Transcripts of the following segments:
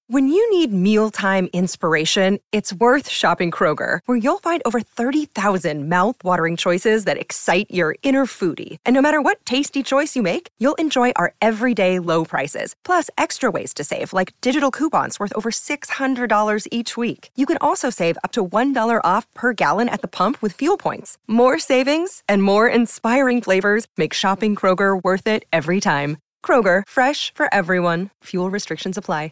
When you need mealtime inspiration, it's worth shopping Kroger, where you'll find over 30,000 mouth-watering choices that excite your inner foodie. And no matter what tasty choice you make, you'll enjoy our everyday low prices, plus extra ways to save, like digital coupons worth over $600 each week. You can also save up to $1 off per gallon at the pump with fuel points. More savings and more inspiring flavors make shopping Kroger worth it every time. Kroger, fresh for everyone. Fuel restrictions apply.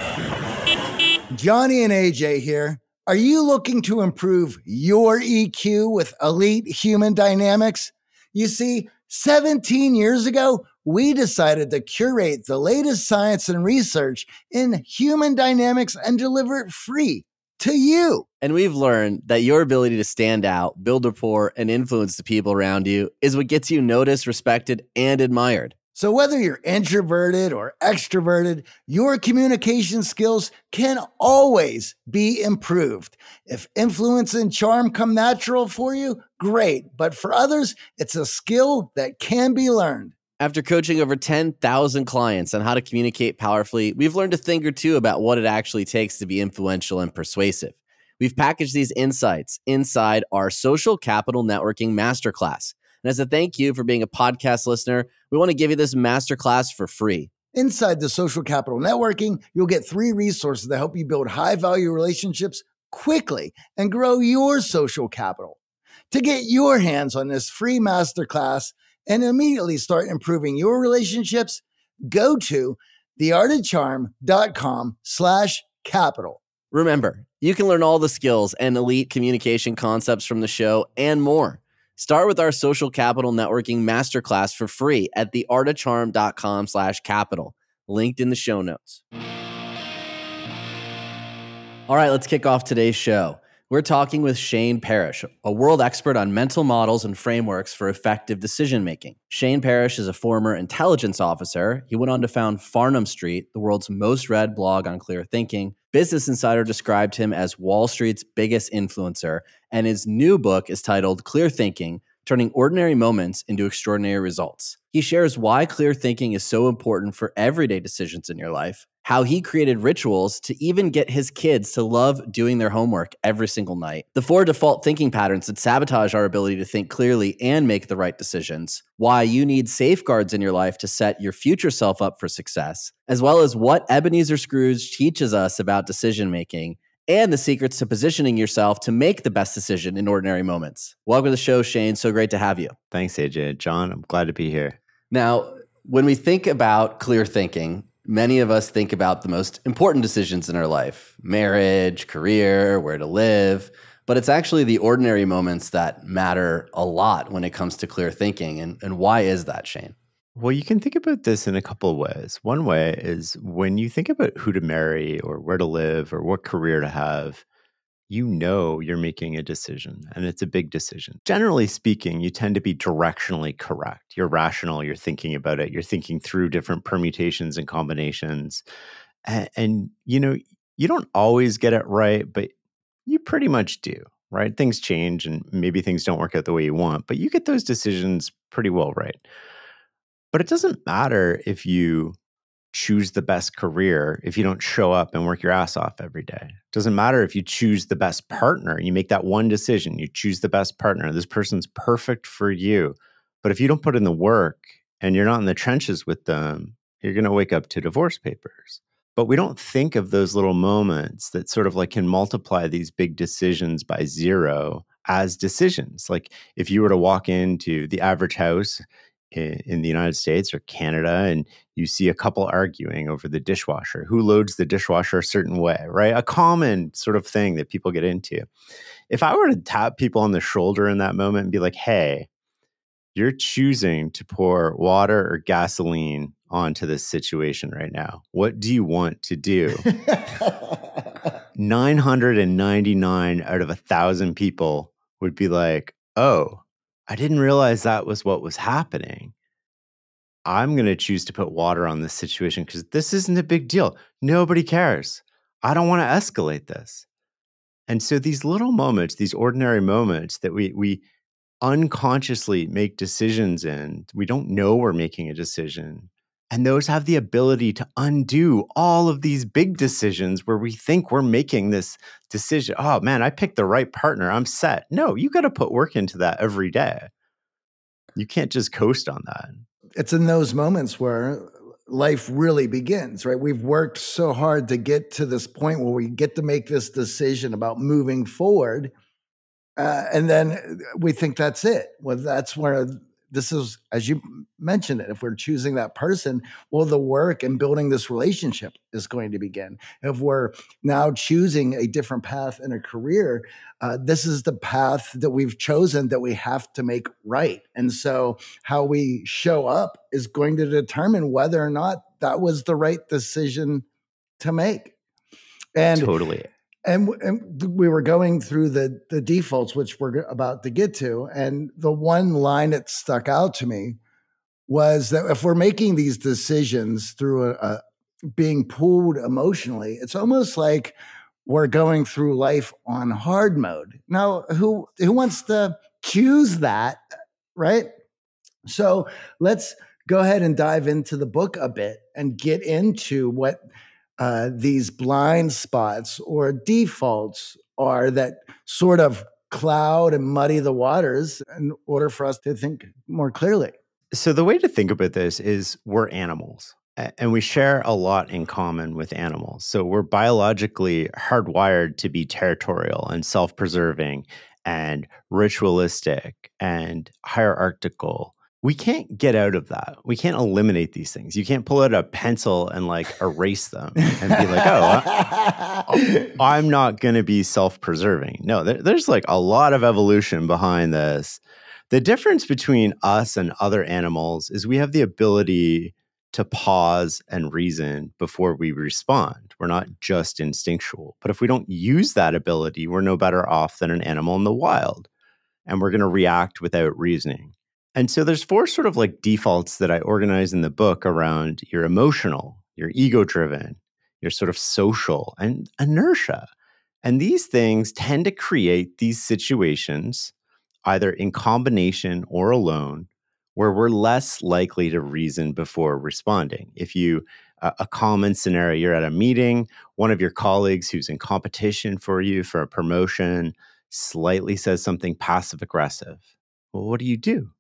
Johnny and AJ here. Are you looking to improve your EQ with elite human dynamics? You see, 17 years ago, we decided to curate the latest science and research in human dynamics and deliver it free to you. And we've learned that your ability to stand out, build rapport, and influence the people around you is what gets you noticed, respected, and admired. So whether you're introverted or extroverted, your communication skills can always be improved. If influence and charm come natural for you, great. But for others, it's a skill that can be learned. After coaching over 10,000 clients on how to communicate powerfully, we've learned a thing or two about what it actually takes to be influential and persuasive. We've packaged these insights inside our Social Capital Networking Masterclass. And as a thank you for being a podcast listener, we want to give you this masterclass for free. Inside the Social Capital Networking, you'll get 3 resources that help you build high-value relationships quickly and grow your social capital. To get your hands on this free masterclass and immediately start improving your relationships, go to theartofcharm.com/capital. Remember, you can learn all the skills and elite communication concepts from the show and more. Start with our Social Capital Networking Masterclass for free at theartofcharm.com/capital, linked in the show notes. All right, let's kick off today's show. We're talking with Shane Parrish, a world expert on mental models and frameworks for effective decision-making. Shane Parrish is a former intelligence officer. He went on to found Farnam Street, the world's most read blog on clear thinking. Business Insider described him as Wall Street's biggest influencer, and his new book is titled Clear Thinking, Turning Ordinary Moments into Extraordinary Results. He shares why clear thinking is so important for everyday decisions in your life, how he created rituals to even get his kids to love doing their homework every single night, the 4 default thinking patterns that sabotage our ability to think clearly and make the right decisions, why you need safeguards in your life to set your future self up for success, as well as what Ebenezer Scrooge teaches us about decision making, and the secrets to positioning yourself to make the best decision in ordinary moments. Welcome to the show, Shane. So great to have you. Thanks, AJ. John, I'm glad to be here. Now, when we think about clear thinking, many of us think about the most important decisions in our life: marriage, career, where to live. But it's actually the ordinary moments that matter a lot when it comes to clear thinking. And why is that, Shane? Well, you can think about this in a couple of ways. One way is when you think about who to marry or where to live or what career to have, you know you're making a decision, and it's a big decision. Generally speaking, you tend to be directionally correct. You're rational, you're thinking about it, you're thinking through different permutations and combinations. And you know, you don't always get it right, but you pretty much do, right? Things change and maybe things don't work out the way you want, but you get those decisions pretty well right. But it doesn't matter if you choose the best career if you don't show up and work your ass off every day. It doesn't matter if you choose the best partner. You make that one decision, you choose the best partner. This person's perfect for you. But if you don't put in the work and you're not in the trenches with them, you're going to wake up to divorce papers. But we don't think of those little moments that sort of like can multiply these big decisions by 0 as decisions. Like if you were to walk into the average house in the United States or Canada, and you see a couple arguing over the dishwasher, who loads the dishwasher a certain way, right? A common sort of thing that people get into. If I were to tap people on the shoulder in that moment and be like, hey, you're choosing to pour water or gasoline onto this situation right now. What do you want to do? 999 out of 1,000 people would be like, oh, I didn't realize that was what was happening. I'm going to choose to put water on this situation because this isn't a big deal. Nobody cares. I don't want to escalate this. And so these little moments, these ordinary moments that we unconsciously make decisions in, we don't know we're making a decision. And those have the ability to undo all of these big decisions where we think we're making this decision. Oh man, I picked the right partner. I'm set. No, you got to put work into that every day. You can't just coast on that. It's in those moments where life really begins, right? We've worked so hard to get to this point where we get to make this decision about moving forward. And then we think that's it. Well, that's where this is, as you mentioned it, if we're choosing that person, well, the work and building this relationship is going to begin. If we're now choosing a different path in a career, this is the path that we've chosen that we have to make right. And so how we show up is going to determine whether or not that was the right decision to make. And totally. And we were going through the defaults, which we're about to get to. And the one line that stuck out to me was that if we're making these decisions through being pulled emotionally, it's almost like we're going through life on hard mode. Now, who wants to choose that, right? So let's go ahead and dive into the book a bit and get into what these blind spots or defaults are that sort of cloud and muddy the waters in order for us to think more clearly. So the way to think about this is we're animals and we share a lot in common with animals. So we're biologically hardwired to be territorial and self-preserving and ritualistic and hierarchical. We can't get out of that. We can't eliminate these things. You can't pull out a pencil and like erase them and be like, I'm not going to be self-preserving. No, there's like a lot of evolution behind this. The difference between us and other animals is we have the ability to pause and reason before we respond. We're not just instinctual. But if we don't use that ability, we're no better off than an animal in the wild. And we're going to react without reasoning. And so there's 4 sort of like defaults that I organize in the book around your emotional, your ego-driven, your sort of social, and inertia. And these things tend to create these situations, either in combination or alone, where we're less likely to reason before responding. If you, a common scenario, you're at a meeting, one of your colleagues who's in competition for you for a promotion slightly says something passive aggressive. Well, what do?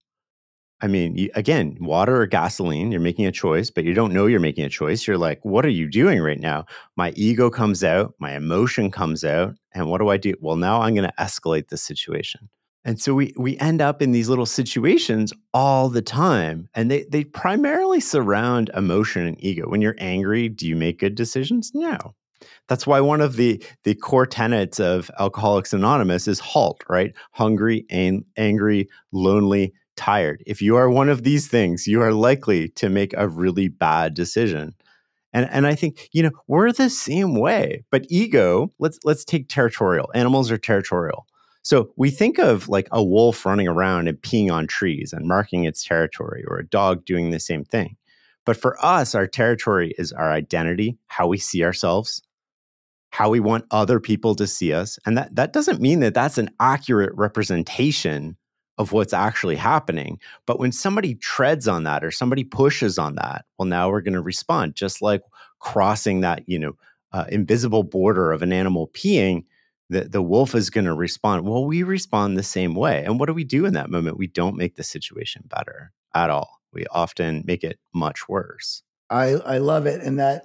I mean, again, water or gasoline, you're making a choice, but you don't know you're making a choice. You're like, what are you doing right now? My ego comes out, my emotion comes out, and what do I do? Well, now I'm going to escalate the situation. And so we end up in these little situations all the time, and they primarily surround emotion and ego. When you're angry, do you make good decisions? No. That's why one of the core tenets of Alcoholics Anonymous is HALT, right? Hungry, angry, lonely, tired. If you are one of these things, you are likely to make a really bad decision. And I think, we're the same way. But ego, let's take territorial. Animals are territorial. So we think of like a wolf running around and peeing on trees and marking its territory, or a dog doing the same thing. But for us, our territory is our identity, how we see ourselves, how we want other people to see us. And that doesn't mean that that's an accurate representation of what's actually happening. But when somebody treads on that or somebody pushes on that, well, now we're going to respond, just like crossing that, invisible border of an animal peeing. The wolf is going to respond. Well, we respond the same way. And what do we do in that moment? We don't make the situation better at all. We often make it much worse. I love it. And that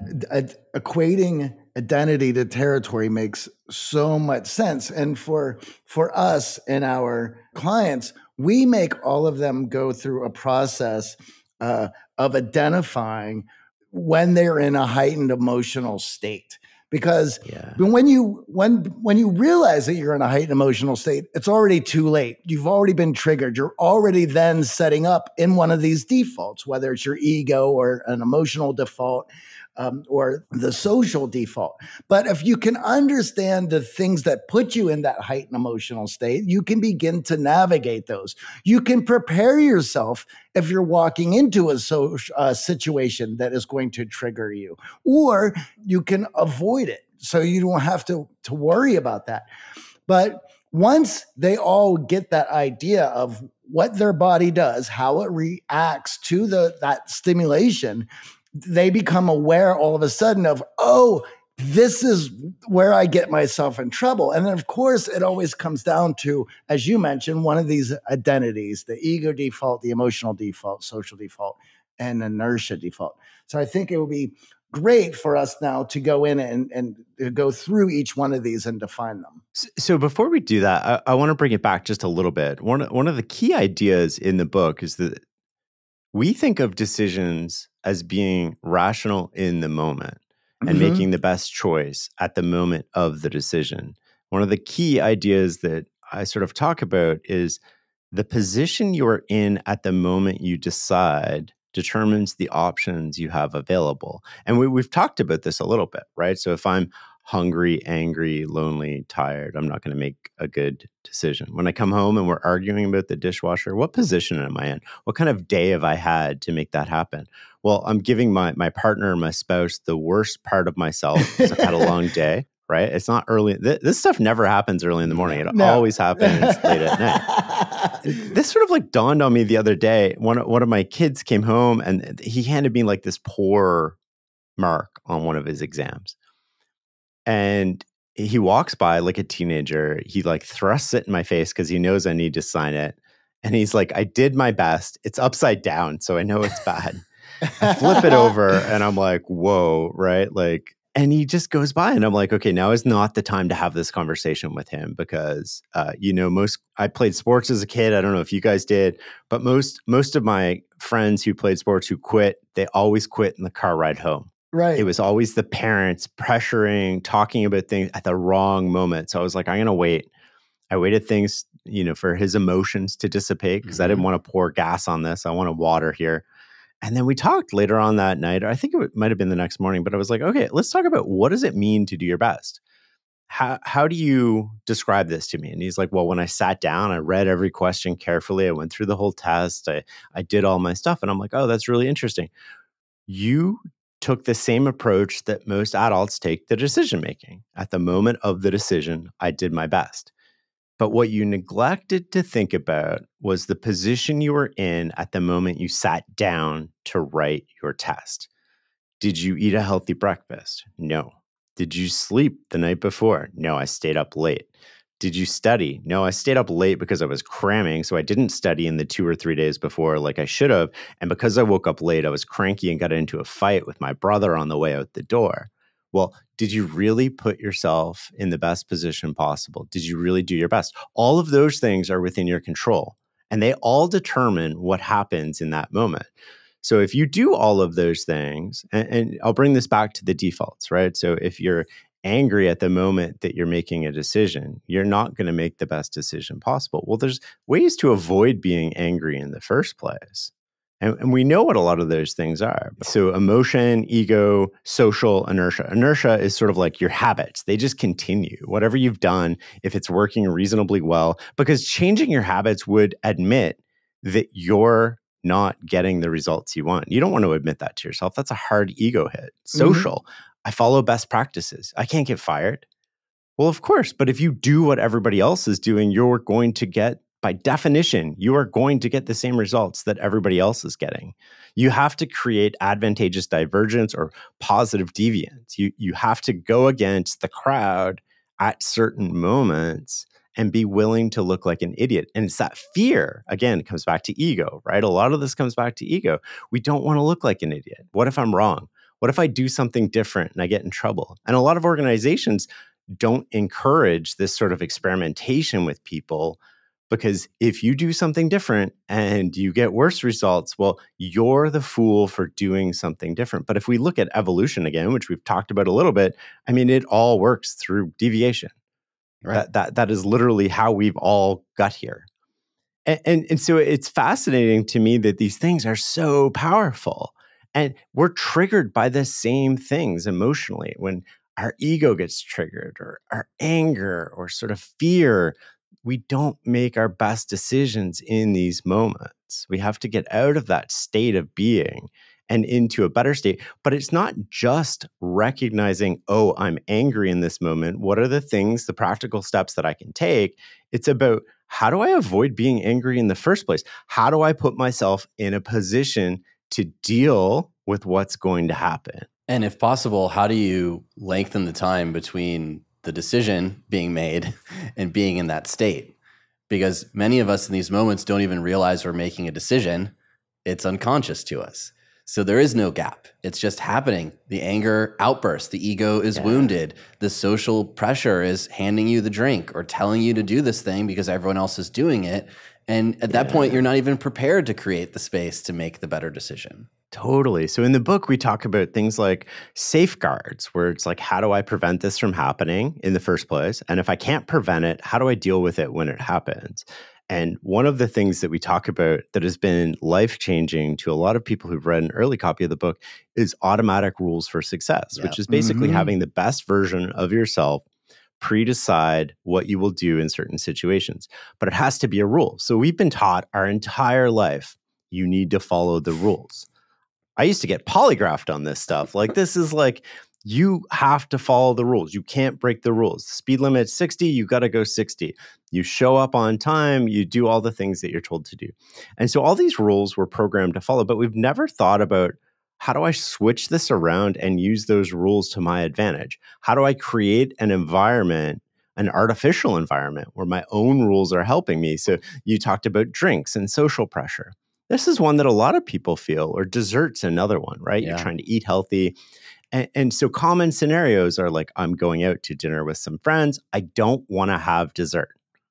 equating identity to territory makes so much sense. And for us and our clients, we make all of them go through a process of identifying when they're in a heightened emotional state. Because when you realize that you're in a heightened emotional state, it's already too late. You've already been triggered. You're already then setting up in one of these defaults, whether it's your ego or an emotional default or the social default. But if you can understand the things that put you in that heightened emotional state, you can begin to navigate those. You can prepare yourself if you're walking into a situation that is going to trigger you, or you can avoid it so you don't have to worry about that. But once they all get that idea of what their body does, how it reacts to that stimulation, they become aware all of a sudden of, oh, this is where I get myself in trouble. And then, of course, it always comes down to, as you mentioned, one of these identities, the ego default, the emotional default, social default, and inertia default. So I think it would be great for us now to go in and go through each one of these and define them. So before we do that, I want to bring it back just a little bit. One of the key ideas in the book is that we think of decisions as being rational in the moment and making the best choice at the moment of the decision. One of the key ideas that I sort of talk about is the position you're in at the moment you decide determines the options you have available. And we've talked about this a little bit, right? So if I'm hungry, angry, lonely, tired, I'm not going to make a good decision. When I come home and we're arguing about the dishwasher, what position am I in? What kind of day have I had to make that happen? Well, I'm giving my partner, my spouse, the worst part of myself because I've had a long day, right? It's not early. This stuff never happens early in the morning. It always happens late at night. This sort of like dawned on me the other day. One of my kids came home and he handed me like this poor mark on one of his exams. And he walks by like a teenager. He like thrusts it in my face because he knows I need to sign it. And he's like, I did my best. It's upside down, so I know it's bad. I flip it over and I'm like, whoa, right? Like, and he just goes by and I'm like, okay, now is not the time to have this conversation with him because, I played sports as a kid. I don't know if you guys did, but most of my friends who played sports who quit, they always quit in the car ride home. Right. It was always the parents pressuring, talking about things at the wrong moment. So I was like, I'm going to wait. I waited things, for his emotions to dissipate because I didn't want to pour gas on this. I want to water here. And then we talked later on that night, or I think it might have been the next morning, but I was like, okay, let's talk about what does it mean to do your best? How do you describe this to me? And he's like, well, when I sat down, I read every question carefully. I went through the whole test. I did all my stuff. And I'm like, oh, that's really interesting. You took the same approach that most adults take to decision making. At the moment of the decision, I did my best. But what you neglected to think about was the position you were in at the moment you sat down to write your test. Did you eat a healthy breakfast? No. Did you sleep the night before? No, I stayed up late. Did you study? No, I stayed up late because I was cramming, so I didn't study in the 2 or 3 days before like I should have. And because I woke up late, I was cranky and got into a fight with my brother on the way out the door. Well, did you really put yourself in the best position possible? Did you really do your best? All of those things are within your control, and they all determine what happens in that moment. So if you do all of those things, and I'll bring this back to the defaults, right? So if you're angry at the moment that you're making a decision, you're not going to make the best decision possible. Well, there's ways to avoid being angry in the first place. And we know what a lot of those things are. So emotion, ego, social, inertia. Inertia is sort of like your habits. They just continue. Whatever you've done, if it's working reasonably well, because changing your habits would admit that you're not getting the results you want. You don't want to admit that to yourself. That's a hard ego hit. Social. I follow best practices. I can't get fired. Well, of course. But if you do what everybody else is doing, you're going to get, by definition, you are going to get the same results that everybody else is getting. You have to create advantageous divergence or positive deviance. You have to go against the crowd at certain moments and be willing to look like an idiot. And it's that fear, again, it comes back to ego, right? A lot of this comes back to ego. We don't want to look like an idiot. What if I'm wrong? What if I do something different and I get in trouble? And a lot of organizations don't encourage this sort of experimentation with people, because if you do something different and you get worse results, well, you're the fool for doing something different. But if we look at evolution again, which we've talked about a little bit, I mean, it all works through deviation. Right. That is literally how we've all got here. And so it's fascinating to me that these things are so powerful. And we're triggered by the same things emotionally. When our ego gets triggered, or our anger, or sort of fear, we don't make our best decisions in these moments. We have to get out of that state of being and into a better state. But it's not just recognizing, oh, I'm angry in this moment. What are the things, the practical steps that I can take? It's about, how do I avoid being angry in the first place? How do I put myself in a position to deal with what's going to happen. And if possible, how do you lengthen the time between the decision being made and being in that state? Because many of us in these moments don't even realize we're making a decision. It's unconscious to us. So there is no gap. It's just happening. The anger outbursts. The ego is wounded. The social pressure is handing you the drink or telling you to do this thing because everyone else is doing it. And at that point, you're not even prepared to create the space to make the better decision. Totally. So in the book, we talk about things like safeguards, where it's like, how do I prevent this from happening in the first place? And if I can't prevent it, how do I deal with it when it happens? And one of the things that we talk about that has been life-changing to a lot of people who've read an early copy of the book is automatic rules for success, which is basically having the best version of yourself pre-decide what you will do in certain situations. But it has to be a rule. So we've been taught our entire life, you need to follow the rules. I used to get polygraphed on this stuff. Like, this is like, you have to follow the rules. You can't break the rules. Speed limit 60, you got to go 60. You show up on time, you do all the things that you're told to do. And so all these rules were programmed to follow, but we've never thought about, how do I switch this around and use those rules to my advantage? How do I create an environment, an artificial environment where my own rules are helping me? So you talked about drinks and social pressure. This is one that a lot of people feel, or dessert's another one, right? You're trying to eat healthy. And so common scenarios are like, I'm going out to dinner with some friends. I don't want to have dessert.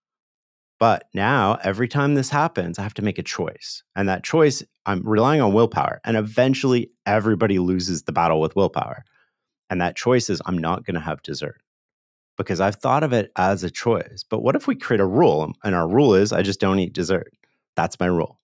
But now, every time this happens, I have to make a choice. And that choice, I'm relying on willpower. And eventually, everybody loses the battle with willpower. And that choice is, I'm not going to have dessert. Because I've thought of it as a choice. But what if we create a rule? And our rule is, I just don't eat dessert. That's my rule.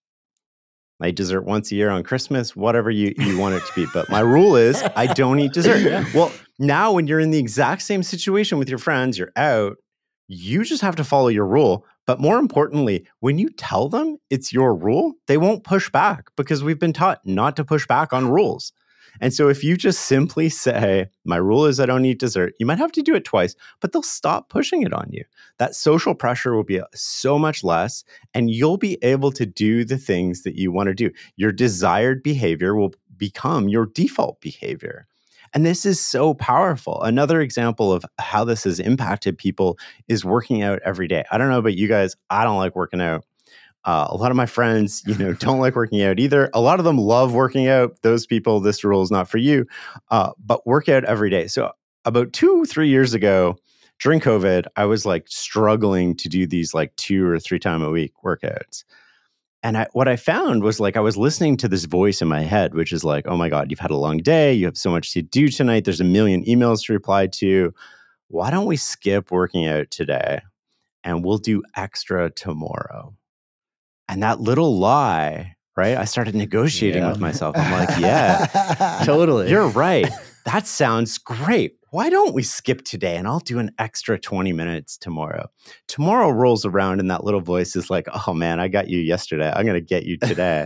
I eat dessert once a year on Christmas, whatever you want it to be. But my rule is, I don't eat dessert. Well, now when you're in the exact same situation with your friends, you're out, you just have to follow your rule. But more importantly, when you tell them it's your rule, they won't push back, because we've been taught not to push back on rules. And so if you just simply say, my rule is I don't eat dessert, you might have to do it twice, but they'll stop pushing it on you. That social pressure will be so much less, and you'll be able to do the things that you want to do. Your desired behavior will become your default behavior. And this is so powerful. Another example of how this has impacted people is working out every day. I don't know about you guys, I don't like working out. A lot of my friends, don't like working out either. A lot of them love working out. Those people, this rule is not for you. But work out every day. So about 2-3 years ago, during COVID, I was like struggling to do these like 2 or 3 times a week workouts. And what I found was, like, I was listening to this voice in my head, which is like, oh my God, you've had a long day. You have so much to do tonight. There's a million emails to reply to. Why don't we skip working out today and we'll do extra tomorrow? And that little lie, right? I started negotiating with myself. I'm like, yeah, Totally. you're right. That sounds great. Why don't we skip today and I'll do an extra 20 minutes tomorrow? Tomorrow rolls around and that little voice is like, oh man, I got you yesterday. I'm going to get you today.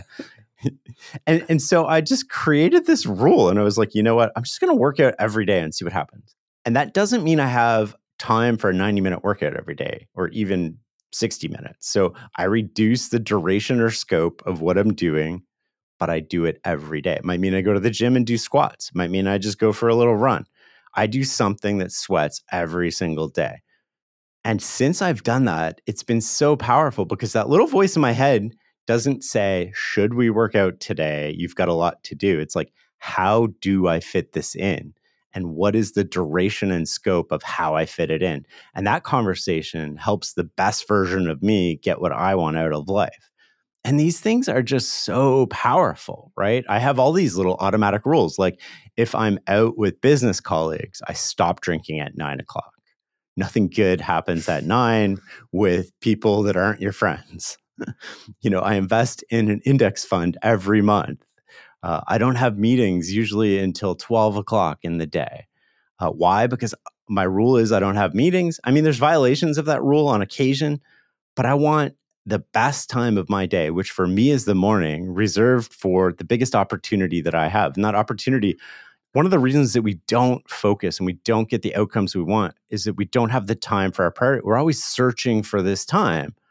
and so I just created this rule, and I was like, you know what? I'm just going to work out every day and see what happens. And that doesn't mean I have time for a 90-minute workout every day, or even 60 minutes. So I reduce the duration or scope of what I'm doing, but I do it every day. It might mean I go to the gym and do squats. It might mean I just go for a little run. I do something that sweats every single day. And since I've done that, it's been so powerful, because that little voice in my head doesn't say, should we work out today? You've got a lot to do. It's like, how do I fit this in? And what is the duration and scope of how I fit it in? And that conversation helps the best version of me get what I want out of life. And these things are just so powerful, right? I have all these little automatic rules. Like, if I'm out with business colleagues, I stop drinking at 9 o'clock. Nothing good happens at 9 with people that aren't your friends. I invest in an index fund every month. I don't have meetings usually until 12 o'clock in the day. Why? Because my rule is I don't have meetings. I mean, there's violations of that rule on occasion, but I want the best time of my day, which for me is the morning, reserved for the biggest opportunity that I have. And that opportunity, one of the reasons that we don't focus and we don't get the outcomes we want is that we don't have the time for our priority. We're always searching for this time.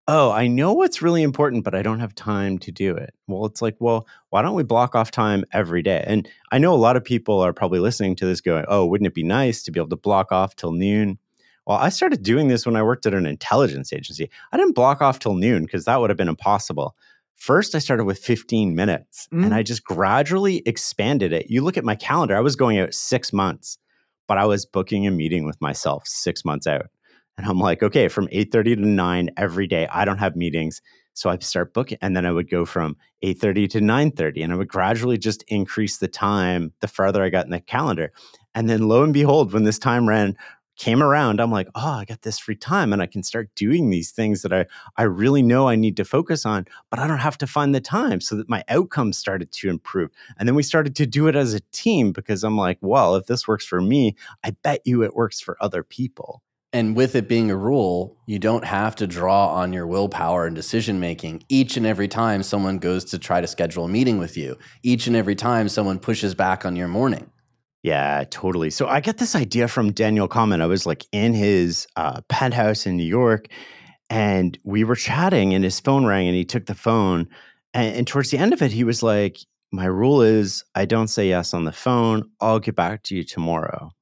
oh, I know what's really important, but I don't have time to do it. Well, it's like, well, why don't we block off time every day? And I know a lot of people are probably listening to this going, oh, wouldn't it be nice to be able to block off till noon? Well, I started doing this when I worked at an intelligence agency. I didn't block off till noon because that would have been impossible. First, I started with 15 minutes and I just gradually expanded it. You look at my calendar, I was going out 6 months, but I was booking a meeting with myself 6 months out. And I'm like, okay, from 8:30 to 9 every day, I don't have meetings. So I start booking. And then I would go from 8:30 to 9:30. And I would gradually just increase the time the further I got in the calendar. And then lo and behold, when this time came around, I'm like, oh, I got this free time and I can start doing these things that I really know I need to focus on, but I don't have to find the time, so that my outcomes started to improve. And then we started to do it as a team because I'm like, well, if this works for me, I bet you it works for other people. And with it being a rule, you don't have to draw on your willpower and decision-making each and every time someone goes to try to schedule a meeting with you, each and every time someone pushes back on your morning. Yeah, totally. So I got this idea from Daniel Kahneman. I was like in his penthouse in New York, and we were chatting, and his phone rang, and he took the phone. And towards the end of it, he was like, my rule is I don't say yes on the phone. I'll get back to you tomorrow.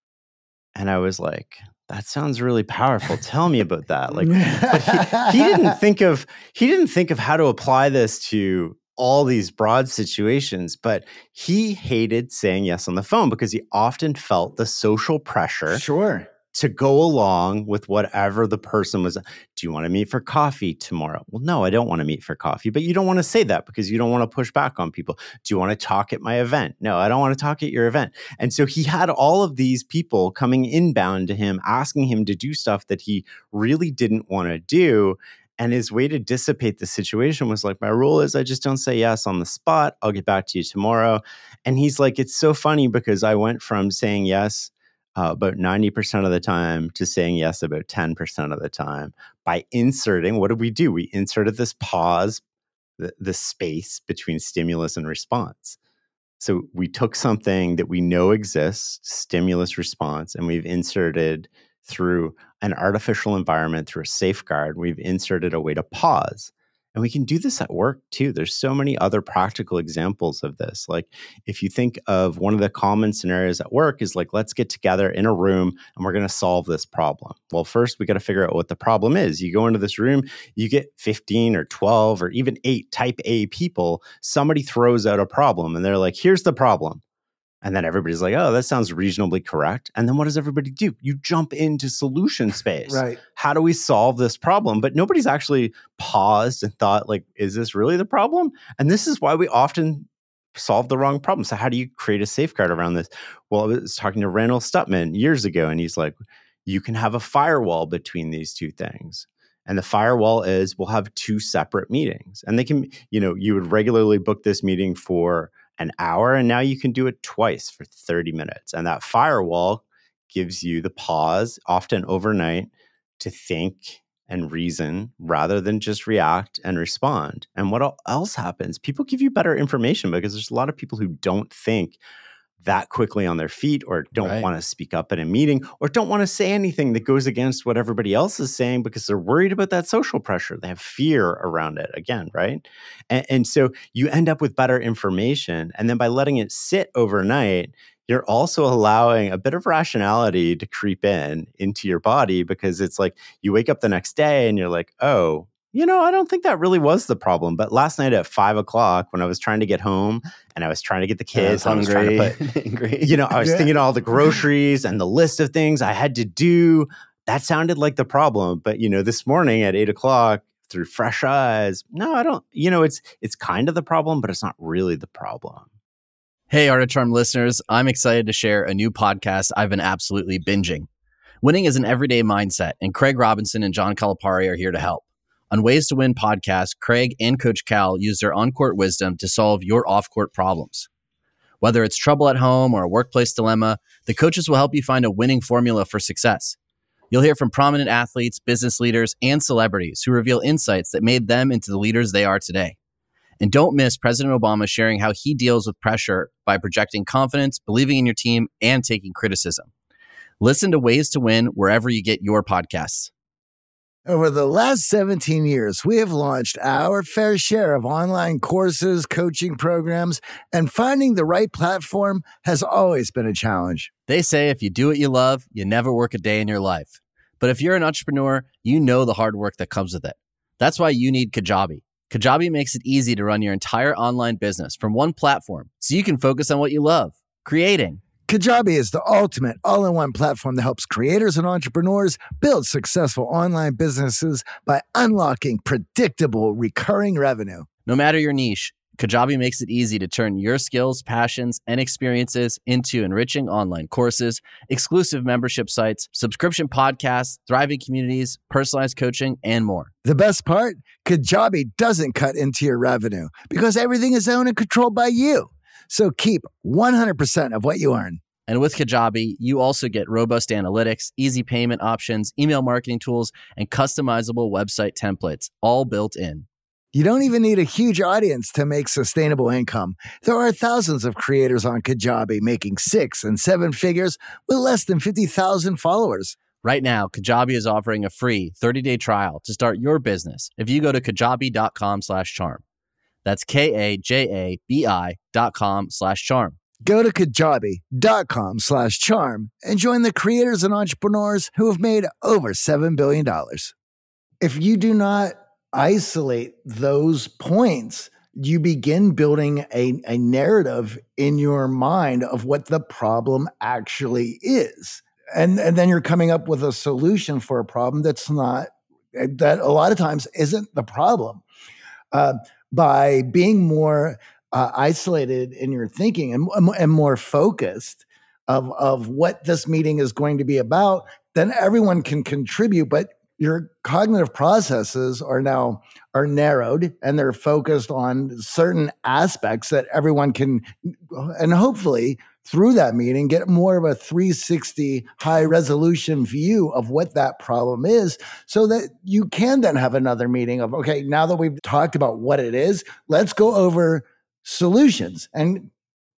And I was like, that sounds really powerful. Tell me about that. Like, but he didn't think of how to apply this to all these broad situations, but he hated saying yes on the phone because he often felt the social pressure to go along with whatever the person was. Do you want to meet for coffee tomorrow? Well, no, I don't want to meet for coffee, but you don't want to say that because you don't want to push back on people. Do you want to talk at my event? No, I don't want to talk at your event. And so he had all of these people coming inbound to him, asking him to do stuff that he really didn't want to do. And his way to dissipate the situation was like, my rule is I just don't say yes on the spot. I'll get back to you tomorrow. And he's like, it's so funny because I went from saying yes about 90% of the time to saying yes about 10% of the time by inserting, what did we do? We inserted this pause, the space between stimulus and response. So we took something that we know exists, stimulus response, and we've inserted through an artificial environment, through a safeguard, we've inserted a way to pause. And we can do this at work too. There's so many other practical examples of this. Like if you think of one of the common scenarios at work is like, let's get together in a room and we're going to solve this problem. Well, first we got to figure out what the problem is. You go into this room, you get 15 or 12 or even 8 type A people. Somebody throws out a problem and they're like, here's the problem. And then everybody's like, oh, that sounds reasonably correct. And then what does everybody do? You jump into solution space. Right. How do we solve this problem? But nobody's actually paused and thought, like, is this really the problem? And this is why we often solve the wrong problem. So how do you create a safeguard around this? Well, I was talking to Randall Stutman years ago, and he's like, you can have a firewall between these two things. And the firewall is we'll have 2 separate meetings. And they can, you would regularly book this meeting for an hour, and now you can do it twice for 30 minutes. And that firewall gives you the pause, often overnight, to think and reason rather than just react and respond. And what else happens? People give you better information because there's a lot of people who don't think that quickly on their feet or don't want to speak up in a meeting or don't want to say anything that goes against what everybody else is saying because they're worried about that social pressure. They have fear around it again, right? And so you end up with better information. And then by letting it sit overnight, you're also allowing a bit of rationality to creep into your body because it's like you wake up the next day and you're like, oh, I don't think that really was the problem. But last night at 5:00, when I was trying to get home and I was trying to get the kids, I was hungry, trying to put, I was thinking all the groceries and the list of things I had to do. That sounded like the problem. But, this morning at 8:00, through fresh eyes, no, I don't, it's kind of the problem, but it's not really the problem. Hey, Art of Charm listeners, I'm excited to share a new podcast I've been absolutely binging. Winning is an everyday mindset, and Craig Robinson and John Calipari are here to help. On Ways to Win podcast, Craig and Coach Cal use their on-court wisdom to solve your off-court problems. Whether it's trouble at home or a workplace dilemma, the coaches will help you find a winning formula for success. You'll hear from prominent athletes, business leaders, and celebrities who reveal insights that made them into the leaders they are today. And don't miss President Obama sharing how he deals with pressure by projecting confidence, believing in your team, and taking criticism. Listen to Ways to Win wherever you get your podcasts. Over the last 17 years, we have launched our fair share of online courses, coaching programs, and finding the right platform has always been a challenge. They say if you do what you love, you never work a day in your life. But if you're an entrepreneur, you know the hard work that comes with it. That's why you need Kajabi. Kajabi makes it easy to run your entire online business from one platform so you can focus on what you love, creating. Kajabi is the ultimate all-in-one platform that helps creators and entrepreneurs build successful online businesses by unlocking predictable recurring revenue. No matter your niche, Kajabi makes it easy to turn your skills, passions, and experiences into enriching online courses, exclusive membership sites, subscription podcasts, thriving communities, personalized coaching, and more. The best part? Kajabi doesn't cut into your revenue because everything is owned and controlled by you. So keep 100% of what you earn. And with Kajabi, you also get robust analytics, easy payment options, email marketing tools, and customizable website templates, all built in. You don't even need a huge audience to make sustainable income. There are thousands of creators on Kajabi making 6 and 7 figures with less than 50,000 followers. Right now, Kajabi is offering a free 30-day trial to start your business if you go to kajabi.com/charm. That's KAJABI.com/charm. Go to kajabi.com/charm and join the creators and entrepreneurs who have made over $7 billion. If you do not isolate those points, you begin building a narrative in your mind of what the problem actually is. And then you're coming up with a solution for a problem that a lot of times isn't the problem. By being more isolated in your thinking and more focused of what this meeting is going to be about, then everyone can contribute, but your cognitive processes are narrowed and they're focused on certain aspects that everyone can, and hopefully through that meeting, get more of a 360 high resolution view of what that problem is so that you can then have another meeting of, okay, now that we've talked about what it is, let's go over solutions. And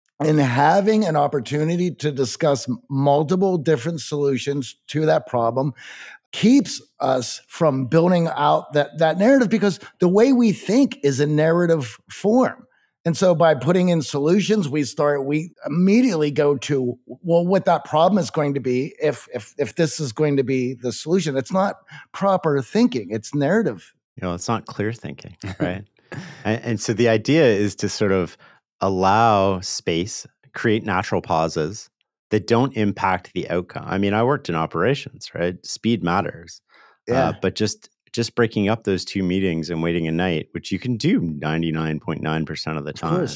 having an opportunity to discuss multiple different solutions to that problem keeps us from building out that narrative, because the way we think is a narrative form. And so by putting in solutions, we immediately go to, well, what that problem is going to be if this is going to be the solution. It's not proper thinking, it's narrative. It's not clear thinking, right? and so the idea is to sort of allow space, create natural pauses that don't impact the outcome. I mean, I worked in operations, right? Speed matters. Yeah. But just breaking up those 2 meetings and waiting a night, which you can do 99.9% of the time,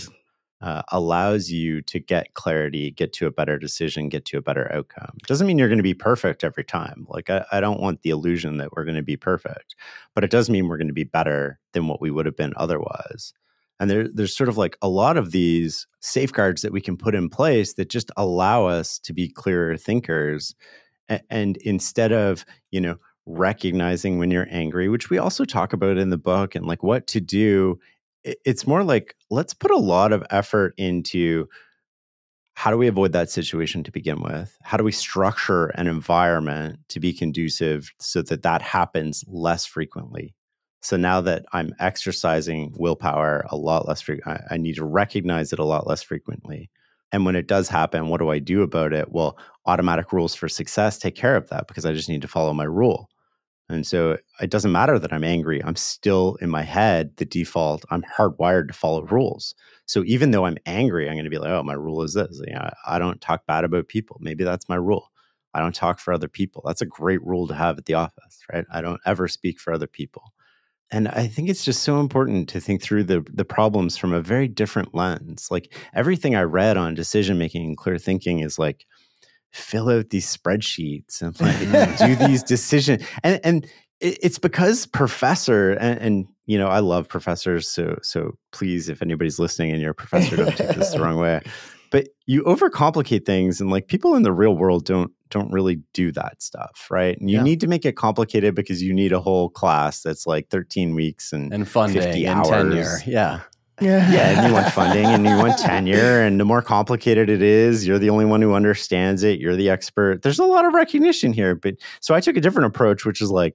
allows you to get clarity, get to a better decision, get to a better outcome. Doesn't mean you're going to be perfect every time. Like, I don't want the illusion that we're going to be perfect, but it does mean we're going to be better than what we would have been otherwise. And there's sort of like a lot of these safeguards that we can put in place that just allow us to be clearer thinkers. And instead of, recognizing when you're angry, which we also talk about in the book, and like what to do, it's more like, let's put a lot of effort into how do we avoid that situation to begin with? How do we structure an environment to be conducive so that happens less frequently? So now that I'm exercising willpower a lot less frequently, I need to recognize it a lot less frequently. And when it does happen, what do I do about it? Well, automatic rules for success take care of that, because I just need to follow my rule. And so it doesn't matter that I'm angry. I'm still in my head, the default, I'm hardwired to follow rules. So even though I'm angry, I'm going to be like, oh, my rule is this. I don't talk bad about people. Maybe that's my rule. I don't talk for other people. That's a great rule to have at the office, right? I don't ever speak for other people. And I think it's just so important to think through the problems from a very different lens. Like, everything I read on decision making and clear thinking is like, fill out these spreadsheets and like do these decisions. And it's because professor and I love professors. So please, if anybody's listening and you're a professor, don't take this the wrong way. But you overcomplicate things, and like, people in the real world don't really do that stuff, right? And you need to make it complicated because you need a whole class that's like 13 weeks and funding 50 and hours. tenure. Yeah, and you want funding and you want tenure, and the more complicated it is, you're the only one who understands it. You're the expert. There's a lot of recognition here. But so I took a different approach, which is like,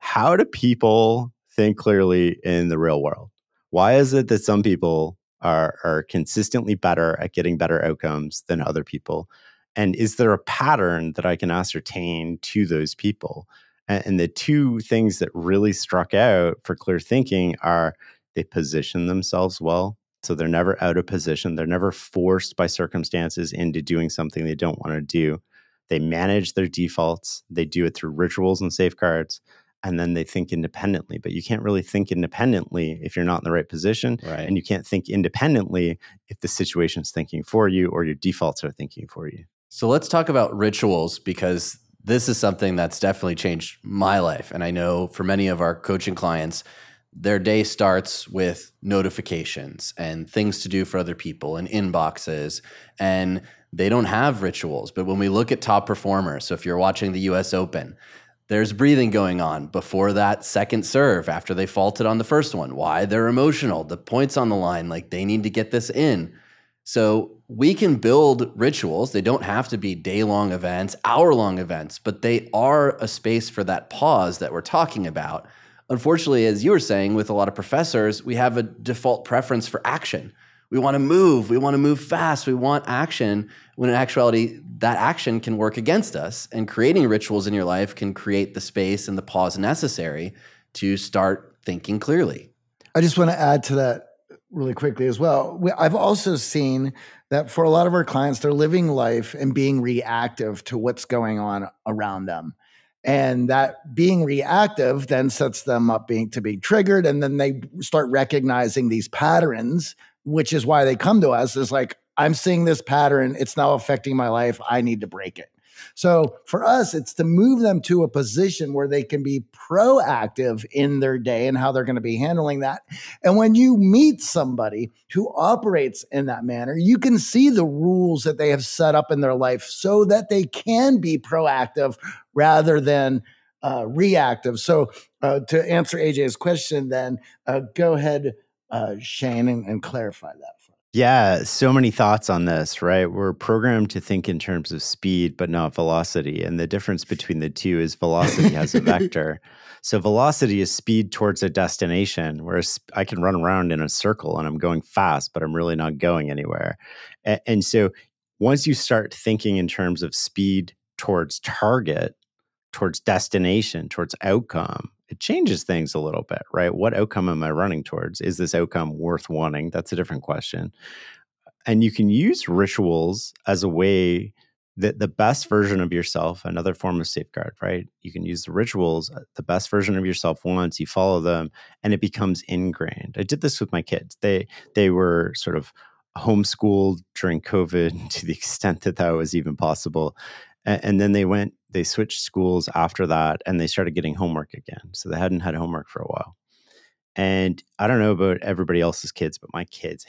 how do people think clearly in the real world? Why is it that some people are consistently better at getting better outcomes than other people? And is there a pattern that I can ascertain to those people? And the two things that really struck out for clear thinking are they position themselves well. So they're never out of position. They're never forced by circumstances into doing something they don't want to do. They manage their defaults. They do it through rituals and safeguards. And then they think independently. But you can't really think independently if you're not in the right position. Right. And you can't think independently if the situation's thinking for you or your defaults are thinking for you. So let's talk about rituals, because this is something that's definitely changed my life. And I know for many of our coaching clients, their day starts with notifications and things to do for other people and inboxes, and they don't have rituals. But when we look at top performers, so if you're watching the US Open, there's breathing going on before that second serve after they faulted on the first one. Why? They're emotional. The point's on the line, like they need to get this in. So we can build rituals. They don't have to be day-long events, hour-long events, but they are a space for that pause that we're talking about. Unfortunately, as you were saying, with a lot of professors, we have a default preference for action. We want to move fast, we want action, when in actuality, that action can work against us. And creating rituals in your life can create the space and the pause necessary to start thinking clearly. I just want to add to that really quickly as well. I've also seen that for a lot of our clients, they're living life and being reactive to what's going on around them. And that being reactive then sets them up to be triggered. And then they start recognizing these patterns, which is why they come to us, is like, I'm seeing this pattern. It's now affecting my life. I need to break it. So for us, it's to move them to a position where they can be proactive in their day and how they're going to be handling that. And when you meet somebody who operates in that manner, you can see the rules that they have set up in their life so that they can be proactive rather than reactive. So to answer AJ's question, then go ahead, Shane, and clarify that. Yeah, so many thoughts on this, right? We're programmed to think in terms of speed, but not velocity. And the difference between the two is velocity has a vector. So velocity is speed towards a destination, whereas I can run around in a circle and I'm going fast, but I'm really not going anywhere. And so once you start thinking in terms of speed towards target, towards destination, towards outcome, it changes things a little bit, right? What outcome am I running towards? Is this outcome worth wanting? That's a different question. And you can use rituals as a way that the best version of yourself, another form of safeguard, right? You can use the rituals, the best version of yourself once, you follow them, and it becomes ingrained. I did this with my kids. They were sort of homeschooled during COVID to the extent that that was even possible. And then they switched schools after that, and they started getting homework again. So they hadn't had homework for a while. And I don't know about everybody else's kids, but my kids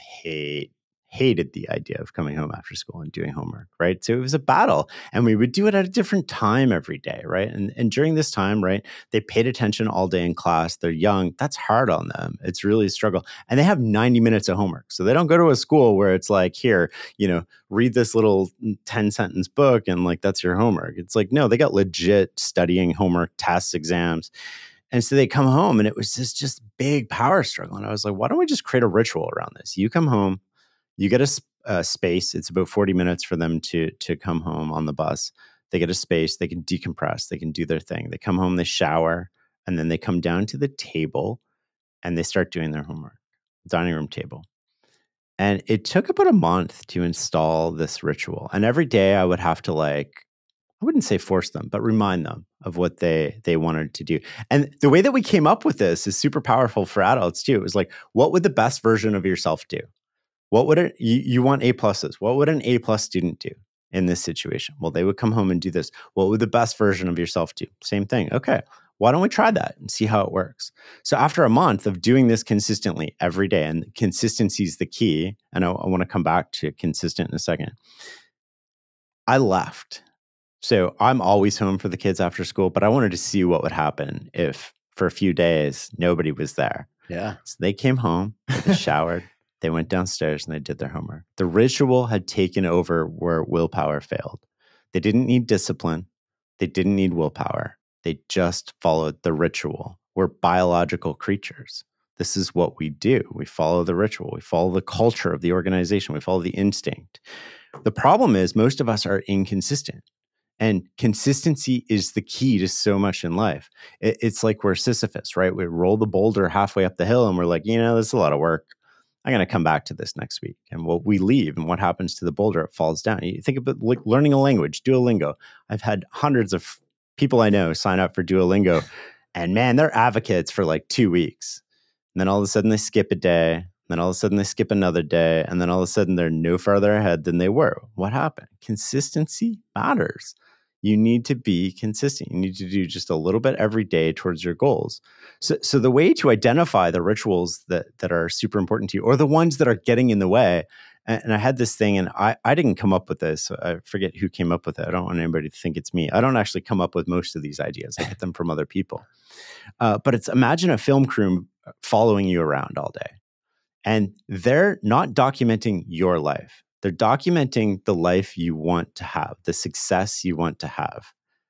hated the idea of coming home after school and doing homework, right? So it was a battle, and we would do it at a different time every day, right? And during this time, right, they paid attention all day in class. They're young. That's hard on them. It's really a struggle. And they have 90 minutes of homework. So they don't go to a school where it's like, here, read this little 10-sentence book and like, that's your homework. It's like, no, they got legit studying, homework, tests, exams. And so they come home, and it was just big power struggle. And I was like, why don't we just create a ritual around this? You come home, you get a space. It's about 40 minutes for them to come home on the bus. They get a space. They can decompress. They can do their thing. They come home, they shower, and then they come down to the table and they start doing their homework, dining room table. And it took about a month to install this ritual. And every day I would have to I wouldn't say force them, but remind them of what they wanted to do. And the way that we came up with this is super powerful for adults too. It was like, what would the best version of yourself do? What would you want A pluses? What would an A plus student do in this situation? Well, they would come home and do this. What would the best version of yourself do? Same thing. Okay, why don't we try that and see how it works? So after a month of doing this consistently every day, and consistency is the key, and I want to come back to consistent in a second, I left. So I'm always home for the kids after school, but I wanted to see what would happen if for a few days nobody was there. Yeah. So they came home, they showered, they went downstairs, and they did their homework. The ritual had taken over where willpower failed. They didn't need discipline. They didn't need willpower. They just followed the ritual. We're biological creatures. This is what we do. We follow the ritual. We follow the culture of the organization. We follow the instinct. The problem is most of us are inconsistent. And consistency is the key to so much in life. It's like we're Sisyphus, right? We roll the boulder halfway up the hill and we're like, this is a lot of work. I'm going to come back to this next week. And we leave. And what happens to the boulder? It falls down. You think about learning a language, Duolingo. I've had hundreds of people I know sign up for Duolingo. And man, they're advocates for like 2 weeks. And then all of a sudden they skip a day. Then all of a sudden they skip another day. And then all of a sudden they're no farther ahead than they were. What happened? Consistency matters. You need to be consistent. You need to do just a little bit every day towards your goals. So the way to identify the rituals that are super important to you, or the ones that are getting in the way, and I had this thing, and I didn't come up with this. I forget who came up with it. I don't want anybody to think it's me. I don't actually come up with most of these ideas. I get them from other people. But it's imagine a film crew following you around all day. And they're not documenting your life. They're documenting the life you want to have, the success you want to have.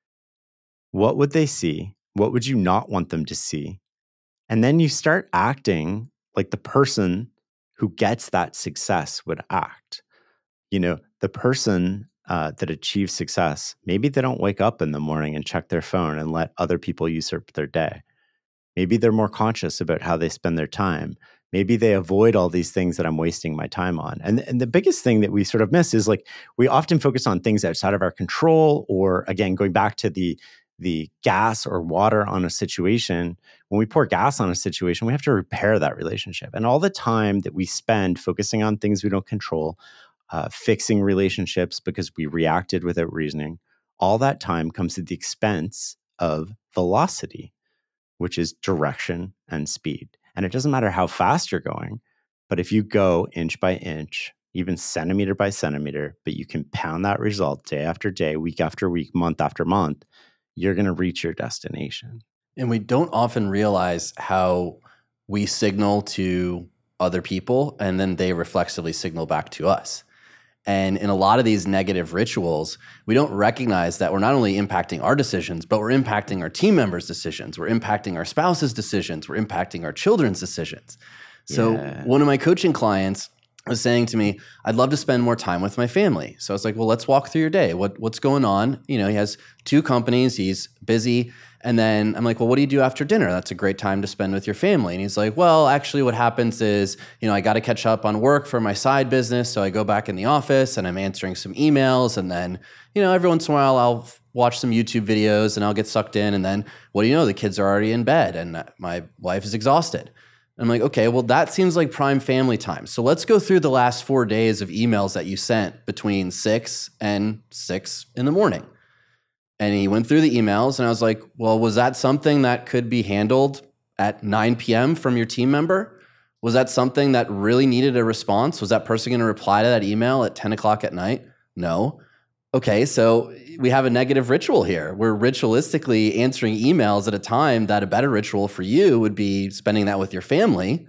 What would they see? What would you not want them to see? And then you start acting like the person who gets that success would act. The person that achieves success, maybe they don't wake up in the morning and check their phone and let other people usurp their day. Maybe they're more conscious about how they spend their time. Maybe they avoid all these things that I'm wasting my time on. And the biggest thing that we sort of miss is like, we often focus on things outside of our control, or again, going back to the gas or water on a situation. When we pour gas on a situation, we have to repair that relationship. And all the time that we spend focusing on things we don't control, fixing relationships because we reacted without reasoning, all that time comes at the expense of velocity, which is direction and speed. And it doesn't matter how fast you're going, but if you go inch by inch, even centimeter by centimeter, but you can pound that result day after day, week after week, month after month, you're going to reach your destination. And we don't often realize how we signal to other people and then they reflexively signal back to us. And in a lot of these negative rituals, we don't recognize that we're not only impacting our decisions, but we're impacting our team members' decisions. We're impacting our spouse's decisions. We're impacting our children's decisions. So one of my coaching clients was saying to me, I'd love to spend more time with my family. So I was like, well, let's walk through your day. What's going on? He has 2 companies. He's busy. And then I'm like, well, what do you do after dinner? That's a great time to spend with your family. And he's like, well, actually what happens is, I got to catch up on work for my side business. So I go back in the office and I'm answering some emails. And then, every once in a while I'll watch some YouTube videos and I'll get sucked in. And then what do you know? The kids are already in bed and my wife is exhausted. I'm like, okay, well, that seems like prime family time. So let's go through the last 4 days of emails that you sent between 6 and 6 in the morning. And he went through the emails and I was like, well, was that something that could be handled at 9 p.m. from your team member? Was that something that really needed a response? Was that person going to reply to that email at 10 o'clock at night? No. Okay, so we have a negative ritual here. We're ritualistically answering emails at a time that a better ritual for you would be spending that with your family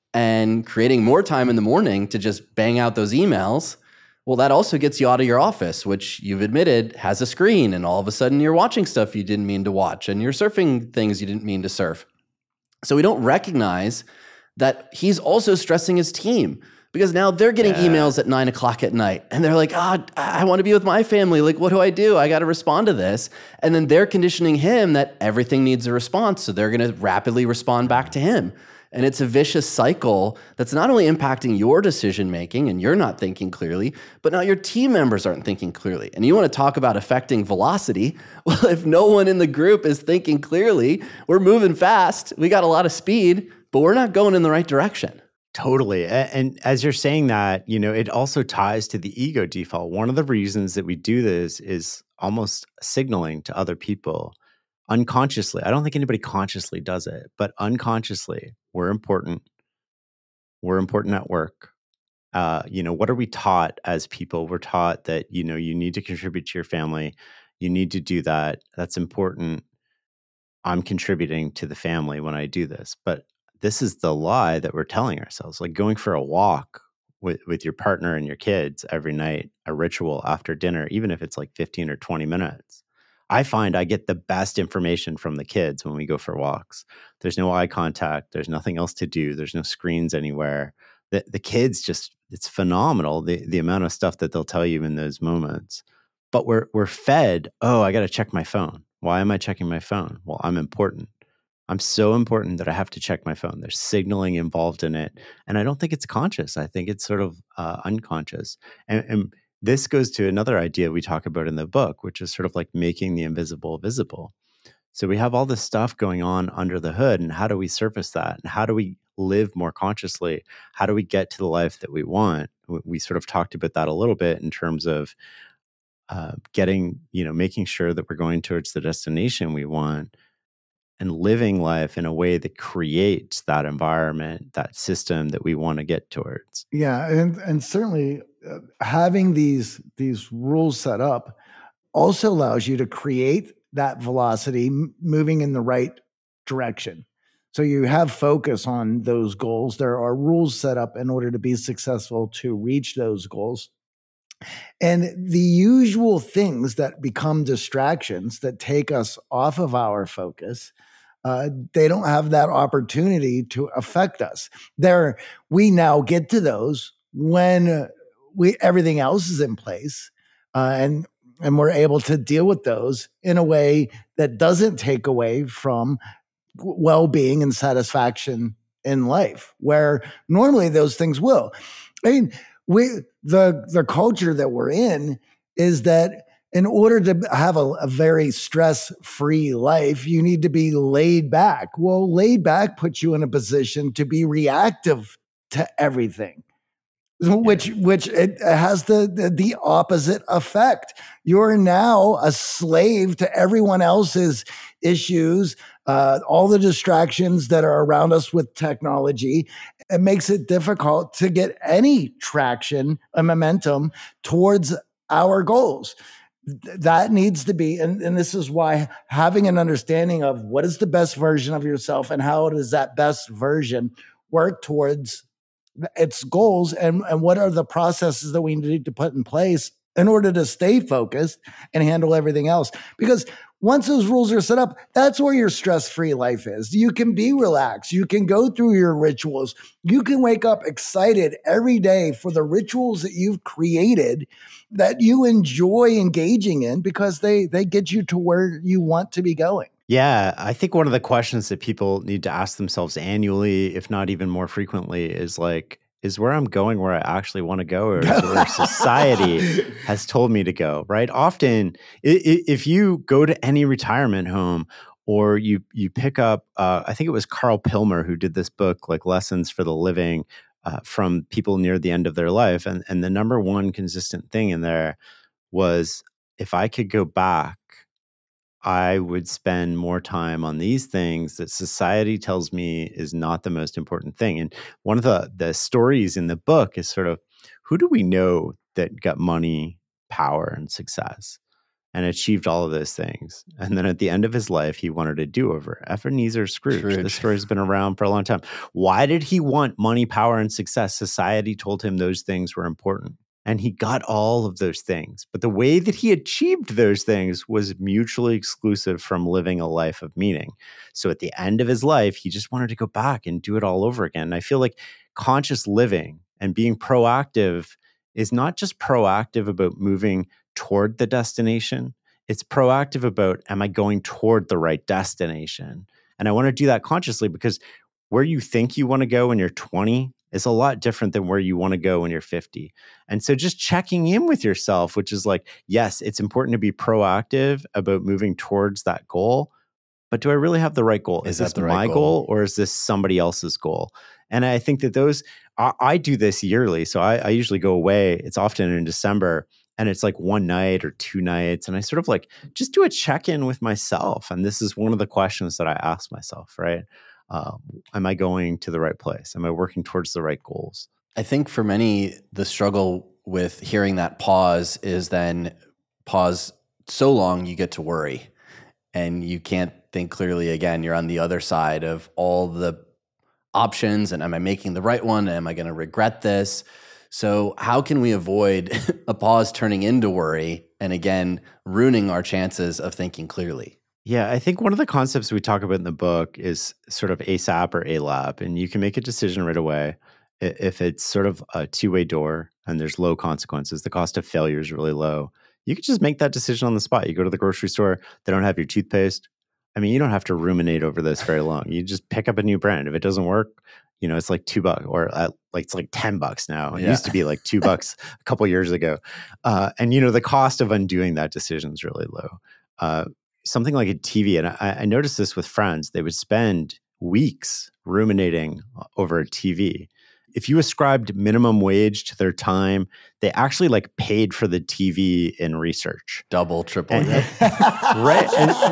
and creating more time in the morning to just bang out those emails. Well, that also gets you out of your office, which you've admitted has a screen, and all of a sudden you're watching stuff you didn't mean to watch, and you're surfing things you didn't mean to surf. So we don't recognize that he's also stressing his team because now they're getting emails at 9 o'clock at night, and they're like, I want to be with my family. Like, what do? I got to respond to this. And then they're conditioning him that everything needs a response, so they're going to rapidly respond back to him. And it's a vicious cycle that's not only impacting your decision-making and you're not thinking clearly, but now your team members aren't thinking clearly. And you want to talk about affecting velocity? Well, if no one in the group is thinking clearly, we're moving fast, we got a lot of speed, but we're not going in the right direction. Totally. And as you're saying that, it also ties to the ego default. One of the reasons that we do this is almost signaling to other people unconsciously. I don't think anybody consciously does it, but unconsciously, we're important. We're important at work. What are we taught as people? We're taught that, you need to contribute to your family. You need to do that. That's important. I'm contributing to the family when I do this. But this is the lie that we're telling ourselves, like going for a walk with your partner and your kids every night, a ritual after dinner, even if it's like 15 or 20 minutes. I find I get the best information from the kids when we go for walks. There's no eye contact. There's nothing else to do. There's no screens anywhere. The kids just, it's phenomenal, the amount of stuff that they'll tell you in those moments. But we're fed, oh, I got to check my phone. Why am I checking my phone? Well, I'm important. I'm so important that I have to check my phone. There's signaling involved in it. And I don't think it's conscious. I think it's sort of unconscious. And this goes to another idea we talk about in the book, which is sort of like making the invisible visible. So we have all this stuff going on under the hood, and how do we surface that? And how do we live more consciously? How do we get to the life that we want? We sort of talked about that a little bit in terms of making sure that we're going towards the destination we want and living life in a way that creates that environment, that system that we want to get towards. Yeah, and certainly having these rules set up also allows you to create that velocity moving in the right direction. So you have focus on those goals. There are rules set up in order to be successful to reach those goals. And the usual things that become distractions that take us off of our focus, they don't have that opportunity to affect us. We now get to those when everything else is in place, and we're able to deal with those in a way that doesn't take away from well-being and satisfaction in life, where normally those things will. I mean, the culture that we're in is that in order to have a very stress-free life, you need to be laid back. Well, laid back puts you in a position to be reactive to everything, which it has the opposite effect. You're now a slave to everyone else's issues, all the distractions that are around us with technology. It makes it difficult to get any traction and momentum towards our goals. That needs to be, and this is why having an understanding of what is the best version of yourself and how does that best version work towards its goals, and what are the processes that we need to put in place in order to stay focused and handle everything else. Because once those rules are set up, that's where your stress-free life is. You can be relaxed. You can go through your rituals. You can wake up excited every day for the rituals that you've created that you enjoy engaging in because they get you to where you want to be going. Yeah, I think one of the questions that people need to ask themselves annually, if not even more frequently, is like, is where I'm going where I actually want to go, or is where society has told me to go, right? Often, if you go to any retirement home or you pick up, I think it was Carl Pilmer who did this book, like Lessons for the Living, from people near the end of their life. And the number one consistent thing in there was, if I could go back, I would spend more time on these things that society tells me is not the most important thing. And one of the stories in the book is sort of, who do we know that got money, power, and success and achieved all of those things? And then at the end of his life, he wanted a do-over. Ebenezer Scrooge. This story's been around for a long time. Why did he want money, power, and success? Society told him those things were important. And he got all of those things. But the way that he achieved those things was mutually exclusive from living a life of meaning. So at the end of his life, he just wanted to go back and do it all over again. And I feel like conscious living and being proactive is not just proactive about moving toward the destination. It's proactive about, am I going toward the right destination? And I want to do that consciously, because where you think you want to go when you're 20 is a lot different than where you want to go when you're 50. And so just checking in with yourself, which is like, yes, it's important to be proactive about moving towards that goal, but do I really have the right goal? Is this my goal, or is this somebody else's goal? And I think that I do this yearly. So I usually go away. It's often in December, and it's like one night or two nights. And I sort of like just do a check-in with myself. And this is one of the questions that I ask myself, right? Am I going to the right place? Am I working towards the right goals? I think for many, the struggle with hearing that pause is then pause so long you get to worry and you can't think clearly again. You're on the other side of all the options, and am I making the right one? Am I going to regret this? So how can we avoid a pause turning into worry and again, ruining our chances of thinking clearly? Yeah, I think one of the concepts we talk about in the book is sort of ASAP or ALAP, and you can make a decision right away if it's sort of a two-way door and there's low consequences. The cost of failure is really low. You can just make that decision on the spot. You go to the grocery store, they don't have your toothpaste. I mean, you don't have to ruminate over this very long. You just pick up a new brand. If it doesn't work, it's like $2 or like it's like $10 now. It used to be like $2 a couple years ago. And the cost of undoing that decision is really low. Something like a TV, and I noticed this with friends, they would spend weeks ruminating over a TV. If you ascribed minimum wage to their time, they actually like paid for the TV in research. Double, triple. Right.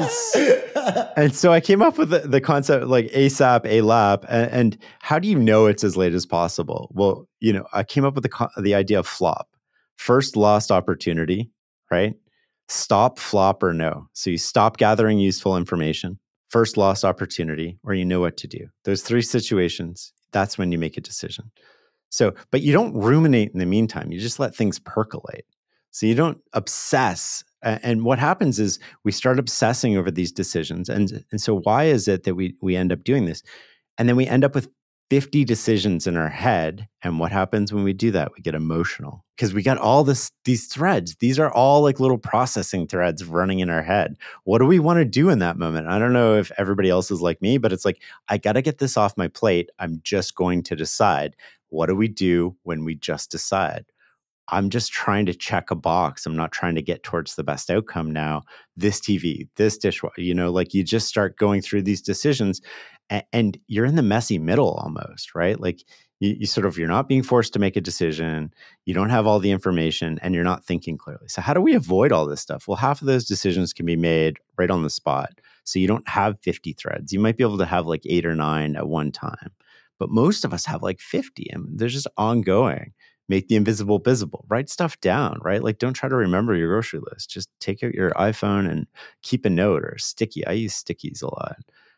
And so I came up with the concept like ASAP, ALAP. And how do you know it's as late as possible? Well, I came up with the idea of FLOP. First lost opportunity, right? Stop, flop, or no. So you stop gathering useful information, first lost opportunity, or you know what to do. Those three situations, that's when you make a decision. So, but you don't ruminate in the meantime. You just let things percolate. So you don't obsess. And what happens is we start obsessing over these decisions. And so why is it that we end up doing this? And then we end up with 50 decisions in our head. And what happens when we do that? We get emotional because we got all these threads. These are all like little processing threads running in our head. What do we want to do in that moment? I don't know if everybody else is like me, but it's like, I got to get this off my plate. I'm just going to decide. What do we do when we just decide? I'm just trying to check a box. I'm not trying to get towards the best outcome now. This TV, this dishwasher, like you just start going through these decisions and you're in the messy middle almost, right? Like you're not being forced to make a decision. You don't have all the information and you're not thinking clearly. So how do we avoid all this stuff? Well, half of those decisions can be made right on the spot. So you don't have 50 threads. You might be able to have like 8 or 9 at one time, but most of us have like 50 and they're just ongoing. Make the invisible visible. Write stuff down, right? Like don't try to remember your grocery list. Just take out your iPhone and keep a note or a sticky. I use stickies a lot.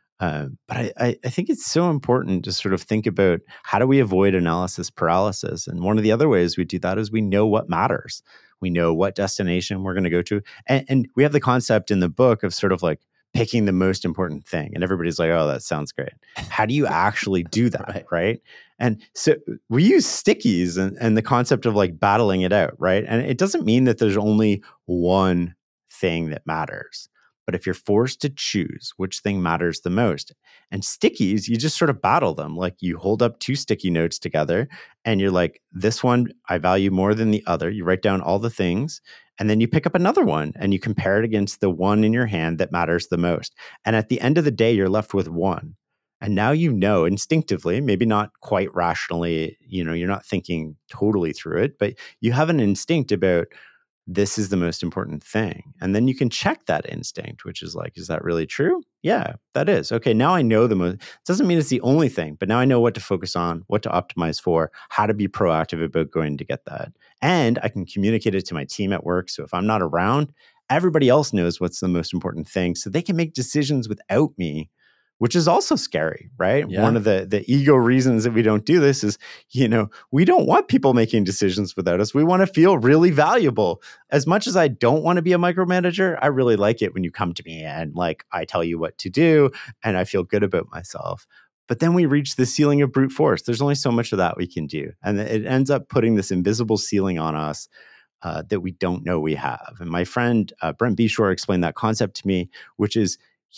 But I think it's so important to sort of think about how do we avoid analysis paralysis? And one of the other ways we do that is we know what matters. We know what destination we're going to go to. And we have the concept in the book of sort of like picking the most important thing. And everybody's like, oh, that sounds great. How do you actually do that, right? And so we use stickies and the concept of like battling it out, right? And it doesn't mean that there's only one thing that matters. But if you're forced to choose which thing matters the most, and stickies, you just sort of battle them. Like you hold up 2 sticky notes together and you're like, this one I value more than the other. You write down all the things and then you pick up another one and you compare it against the one in your hand that matters the most. And at the end of the day, you're left with one. And now instinctively, maybe not quite rationally, you're not thinking totally through it, but you have an instinct about this is the most important thing. And then you can check that instinct, which is like, is that really true? Yeah, that is. Okay, now I know the most. It doesn't mean it's the only thing, but now I know what to focus on, what to optimize for, how to be proactive about going to get that. And I can communicate it to my team at work. So if I'm not around, everybody else knows what's the most important thing. So they can make decisions without me, which is also scary, right? Yeah. One of the ego reasons that we don't do this is, we don't want people making decisions without us. We want to feel really valuable. As much as I don't want to be a micromanager, I really like it when you come to me and like I tell you what to do and I feel good about myself. But then we reach the ceiling of brute force. There's only so much of that we can do. And it ends up putting this invisible ceiling on us that we don't know we have. And my friend, Brent Beshore, explained that concept to me, which is,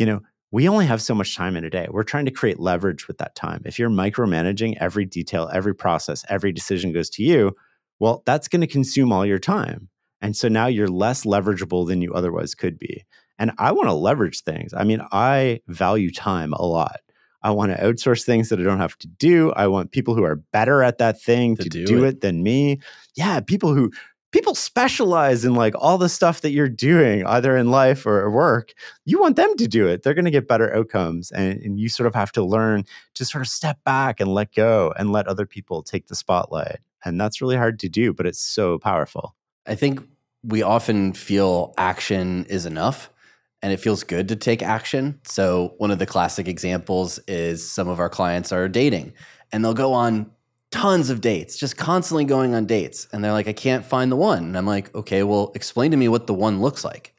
we only have so much time in a day. We're trying to create leverage with that time. If you're micromanaging every detail, every process, every decision goes to you, well, that's going to consume all your time. And so now you're less leverageable than you otherwise could be. And I want to leverage things. I mean, I value time a lot. I want to outsource things that I don't have to do. I want people who are better at that thing to do it than me. Yeah, people specialize in like all the stuff that you're doing, either in life or work. You want them to do it. They're going to get better outcomes. And you sort of have to learn to sort of step back and let go and let other people take the spotlight. And that's really hard to do, but it's so powerful. I think we often feel action is enough and it feels good to take action. So one of the classic examples is some of our clients are dating and they'll go on tons of dates, just constantly going on dates. And they're like, I can't find the one. And I'm like, okay, well, explain to me what the one looks like.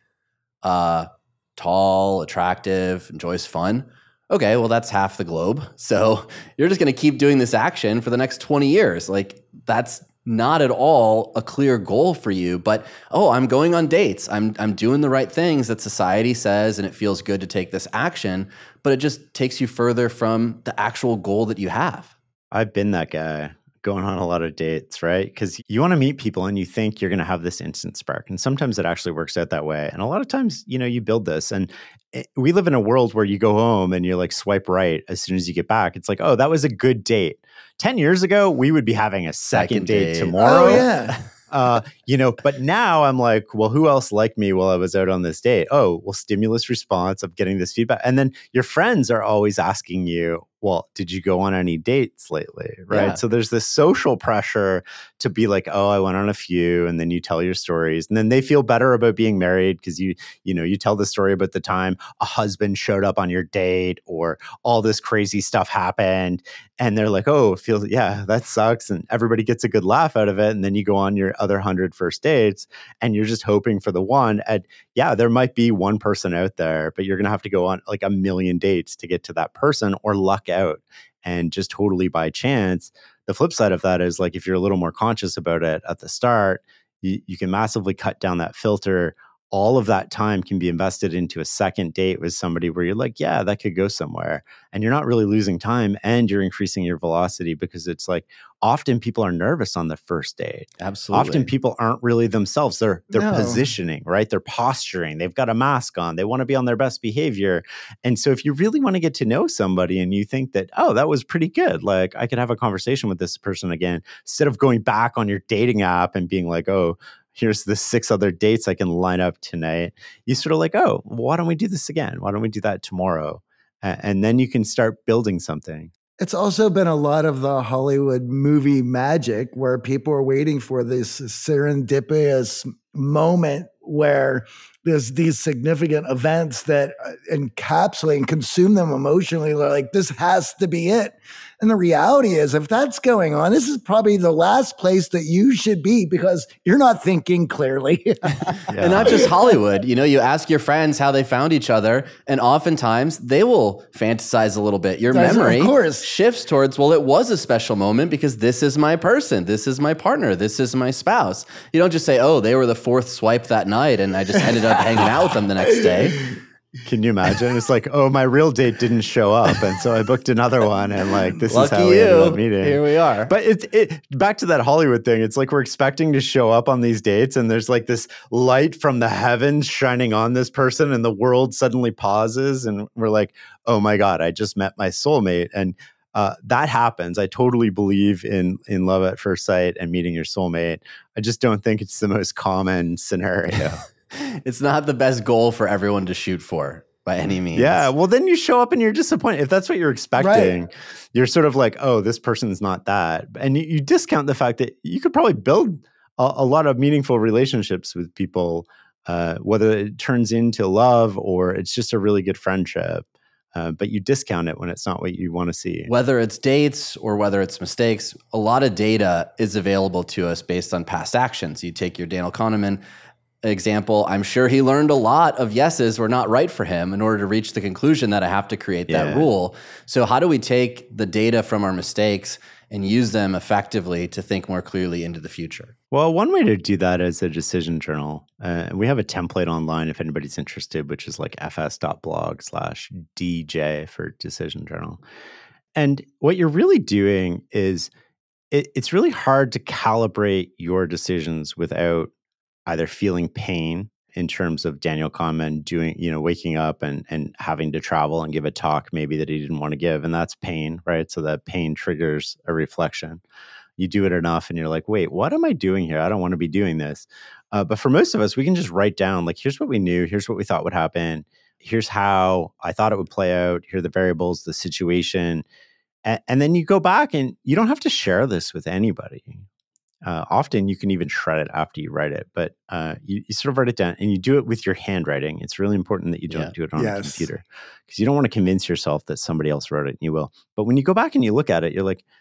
Tall, attractive, enjoys fun. Okay, well, that's half the globe. So you're just going to keep doing this action for the next 20 years. Like, that's not at all a clear goal for you. But, I'm going on dates. I'm doing the right things that society says, and it feels good to take this action. But it just takes you further from the actual goal that you have. I've been that guy going on a lot of dates, right? Because you want to meet people and you think you're going to have this instant spark. And sometimes it actually works out that way. And a lot of times, you build this. And we live in a world where you go home and you're like, swipe right as soon as you get back. It's like, oh, that was a good date. 10 years ago, we would be having a second date tomorrow. Oh, yeah. But now I'm like, well, who else liked me while I was out on this date? Oh, well, stimulus response of getting this feedback. And then your friends are always asking you, well, did you go on any dates lately? Right. Yeah. So there's this social pressure to be like, oh, I went on a few, and then you tell your stories. And then they feel better about being married because you tell the story about the time a husband showed up on your date or all this crazy stuff happened. And they're like, oh, that sucks. And everybody gets a good laugh out of it. And then you go on your other 100 first dates and you're just hoping for the one. And there might be one person out there, but you're going to have to go on like a million dates to get to that person or luck out. And just totally by chance. The flip side of that is like, if you're a little more conscious about it at the start, you can massively cut down that filter. All of that time can be invested into a second date with somebody where you're like, yeah, that could go somewhere. And you're not really losing time and you're increasing your velocity because it's like often people are nervous on the first date. Absolutely. Often people aren't really themselves. They're positioning, right? They're posturing. They've got a mask on. They want to be on their best behavior. And so if you really want to get to know somebody and you think that, oh, that was pretty good, like I could have a conversation with this person again, instead of going back on your dating app and being like, oh, here's the 6 other dates I can line up tonight. You sort of like, oh, why don't we do this again? Why don't we do that tomorrow? And then you can start building something. It's also been a lot of the Hollywood movie magic where people are waiting for this serendipitous moment where there's these significant events that encapsulate and consume them emotionally. They're like, this has to be it. And the reality is, if that's going on, this is probably the last place that you should be because you're not thinking clearly. And not just Hollywood. You ask your friends how they found each other, and oftentimes they will fantasize a little bit. Your memory shifts towards, well, it was a special moment because this is my person. This is my partner. This is my spouse. You don't just say, oh, they were the 4th swipe that night and I just ended up hanging out with them the next day. Can you imagine? It's like, oh, my real date didn't show up, and so I booked another one, and like this Lucky is how we ended up meeting. Here we are. But it back to that Hollywood thing. It's like we're expecting to show up on these dates, and there's like this light from the heavens shining on this person, and the world suddenly pauses, and we're like, oh my God, I just met my soulmate, and that happens. I totally believe in love at first sight and meeting your soulmate. I just don't think it's the most common scenario. It's not the best goal for everyone to shoot for by any means. Yeah. Well, then you show up and you're disappointed. If that's what you're expecting, you're sort of like, oh, this person's not that. And you discount the fact that you could probably build a lot of meaningful relationships with people, whether it turns into love or it's just a really good friendship. But you discount it when it's not what you want to see. Whether it's dates or whether it's mistakes, a lot of data is available to us based on past actions. You take your Daniel Kahneman example. I'm sure he learned a lot of yeses were not right for him in order to reach the conclusion that I have to create that rule. So how do we take the data from our mistakes and use them effectively to think more clearly into the future? Well, one way to do that is a decision journal. We have a template online if anybody's interested, which is like fs.blog/DJ for decision journal. And what you're really doing is it's really hard to calibrate your decisions without either feeling pain in terms of Daniel Kahneman doing, waking up and having to travel and give a talk maybe that he didn't want to give. And that's pain, right? So that pain triggers a reflection. You do it enough and you're like, wait, what am I doing here? I don't want to be doing this. But for most of us, we can just write down, like, here's what we knew. Here's what we thought would happen. Here's how I thought it would play out. Here are the variables, the situation. And then you go back and you don't have to share this with anybody. Often you can even shred it after you write it, but you sort of write it down and you do it with your handwriting. It's really important that you don't do it on a computer because you don't want to convince yourself that somebody else wrote it and you will. But when you go back and you look at it, you're like,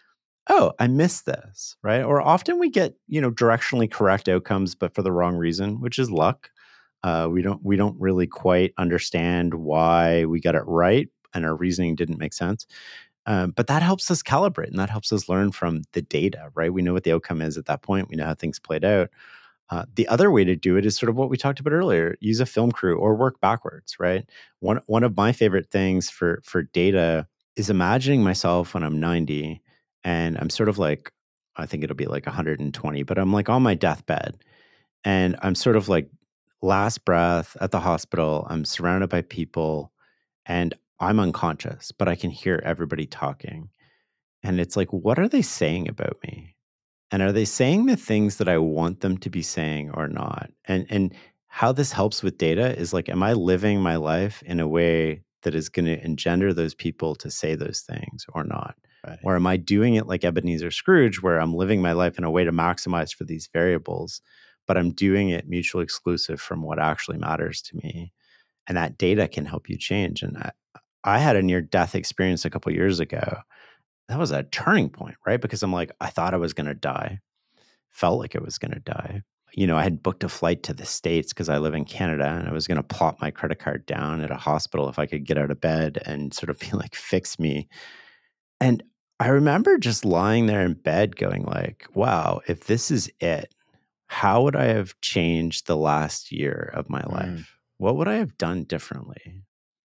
oh, I missed this, right? Or often we get, directionally correct outcomes, but for the wrong reason, which is luck. We don't really quite understand why we got it right, and our reasoning didn't make sense. But that helps us calibrate, and that helps us learn from the data, right? We know what the outcome is at that point. We know how things played out. The other way to do it is sort of what we talked about earlier: use a film crew or work backwards, right? One of my favorite things for data is imagining myself when I'm 90, and I'm sort of like, I think it'll be like 120, but I'm like on my deathbed, and I'm sort of like last breath at the hospital. I'm surrounded by people, and I'm unconscious, but I can hear everybody talking. And it's like, what are they saying about me? And are they saying the things that I want them to be saying or not? And how this helps with data is like, am I living my life in a way that is going to engender those people to say those things or not? Right. Or am I doing it like Ebenezer Scrooge, where I'm living my life in a way to maximize for these variables, but I'm doing it mutually exclusive from what actually matters to me? And that data can help you change. And I had a near-death experience a couple of years ago. That was a turning point, right? Because I'm like, I thought I was going to die, felt like I was going to die. I had booked a flight to the States because I live in Canada, and I was going to plop my credit card down at a hospital if I could get out of bed and sort of be like, fix me. And I remember just lying there in bed going like, wow, if this is it, how would I have changed the last year of my life? What would I have done differently?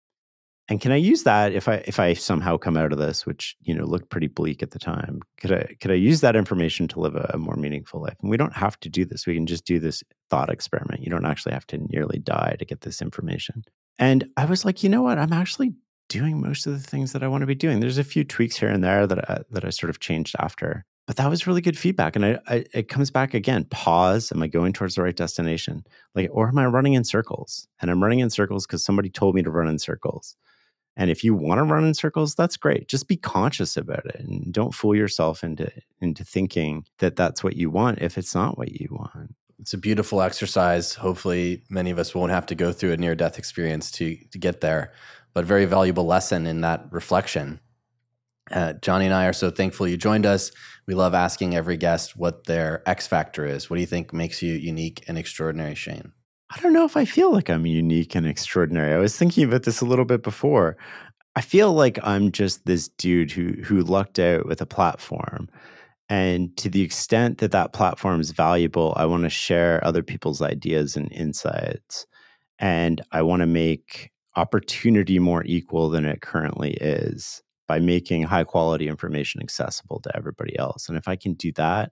And can I use that if I somehow come out of this, which looked pretty bleak at the time? Could I use that information to live a more meaningful life? And we don't have to do this. We can just do this thought experiment. You don't actually have to nearly die to get this information. And I was like, you know what? I'm actually doing most of the things that I want to be doing. There's a few tweaks here and there that I sort of changed after. But that was really good feedback. And it comes back again. Pause. Am I going towards the right destination? Or am I running in circles? And I'm running in circles because somebody told me to run in circles. And if you want to run in circles, that's great. Just be conscious about it and don't fool yourself into thinking that that's what you want if it's not what you want. It's a beautiful exercise. Hopefully, many of us won't have to go through a near-death experience to get there, but very valuable lesson in that reflection. Johnny and I are so thankful you joined us. We love asking every guest what their X factor is. What do you think makes you unique and extraordinary, Shane? I don't know if I feel like I'm unique and extraordinary. I was thinking about this a little bit before. I feel like I'm just this dude who lucked out with a platform. And to the extent that that platform is valuable, I want to share other people's ideas and insights. And I want to make opportunity more equal than it currently is by making high quality information accessible to everybody else. And if I can do that,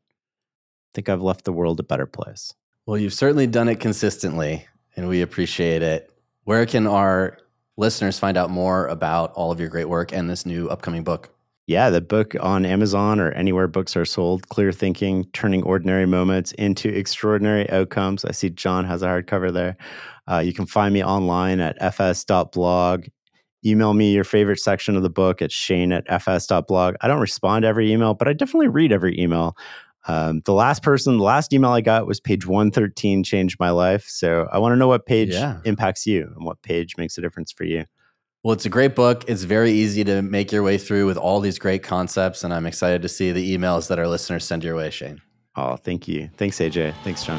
I think I've left the world a better place. Well, you've certainly done it consistently, and we appreciate it. Where can our listeners find out more about all of your great work and this new upcoming book? Yeah, the book on Amazon or anywhere books are sold, Clear Thinking, Turning Ordinary Moments into Extraordinary Outcomes. I see John has a hardcover there. You can find me online at fs.blog. Email me your favorite section of the book at shane@fs.blog. I don't respond to every email, but I definitely read every email. The last email I got was page 113 changed my life. So I want to know what page impacts you and what page makes a difference for you. Well, it's a great book. It's very easy to make your way through with all these great concepts. And I'm excited to see the emails that our listeners send your way, Shane. Oh, thank you. Thanks, AJ. Thanks, John.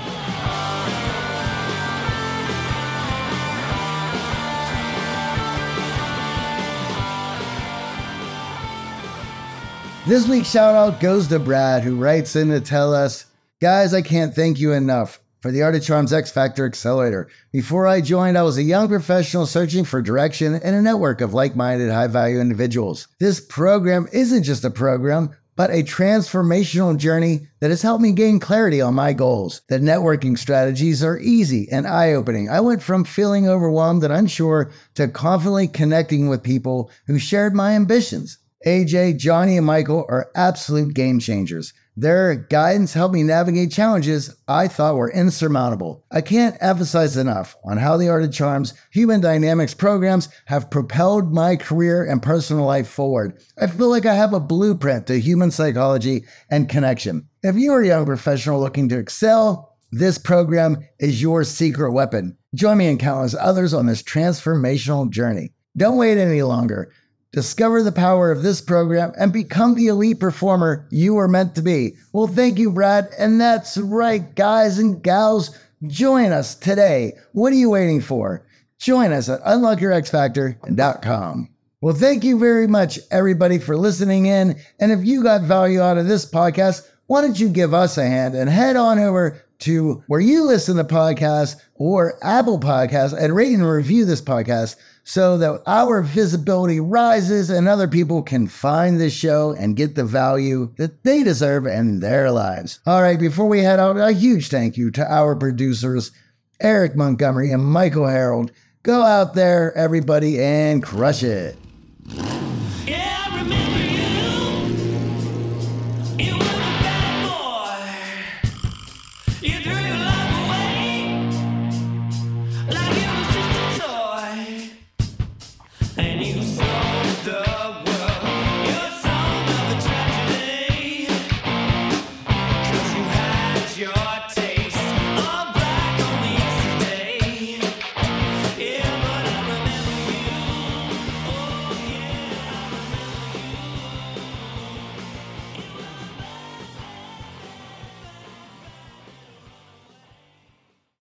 This week's shout out goes to Brad, who writes in to tell us, guys, I can't thank you enough for the Art of Charm's X Factor Accelerator. Before I joined, I was a young professional searching for direction in a network of like-minded, high-value individuals. This program isn't just a program, but a transformational journey that has helped me gain clarity on my goals. The networking strategies are easy and eye-opening. I went from feeling overwhelmed and unsure to confidently connecting with people who shared my ambitions. AJ, Johnny, and Michael are absolute game changers. Their guidance helped me navigate challenges I thought were insurmountable. I can't emphasize enough on how the Art of Charm's Human Dynamics programs have propelled my career and personal life forward. I feel like I have a blueprint to human psychology and connection. If you're a young professional looking to excel, this program is your secret weapon. Join me and countless others on this transformational journey. Don't wait any longer. discover the power of this program, and become the elite performer you were meant to be. Well, thank you, Brad. And that's right, guys and gals. Join us today. What are you waiting for? Join us at unlockyourxfactor.com. Well, thank you very much, everybody, for listening in. And if you got value out of this podcast, why don't you give us a hand and head on over to where you listen to podcasts or Apple Podcasts and rate and review this podcast so that our visibility rises and other people can find this show and get the value that they deserve in their lives. All right, before we head out, a huge thank you to our producers, Eric Montgomery and Michael Harold. Go out there, everybody, and crush it.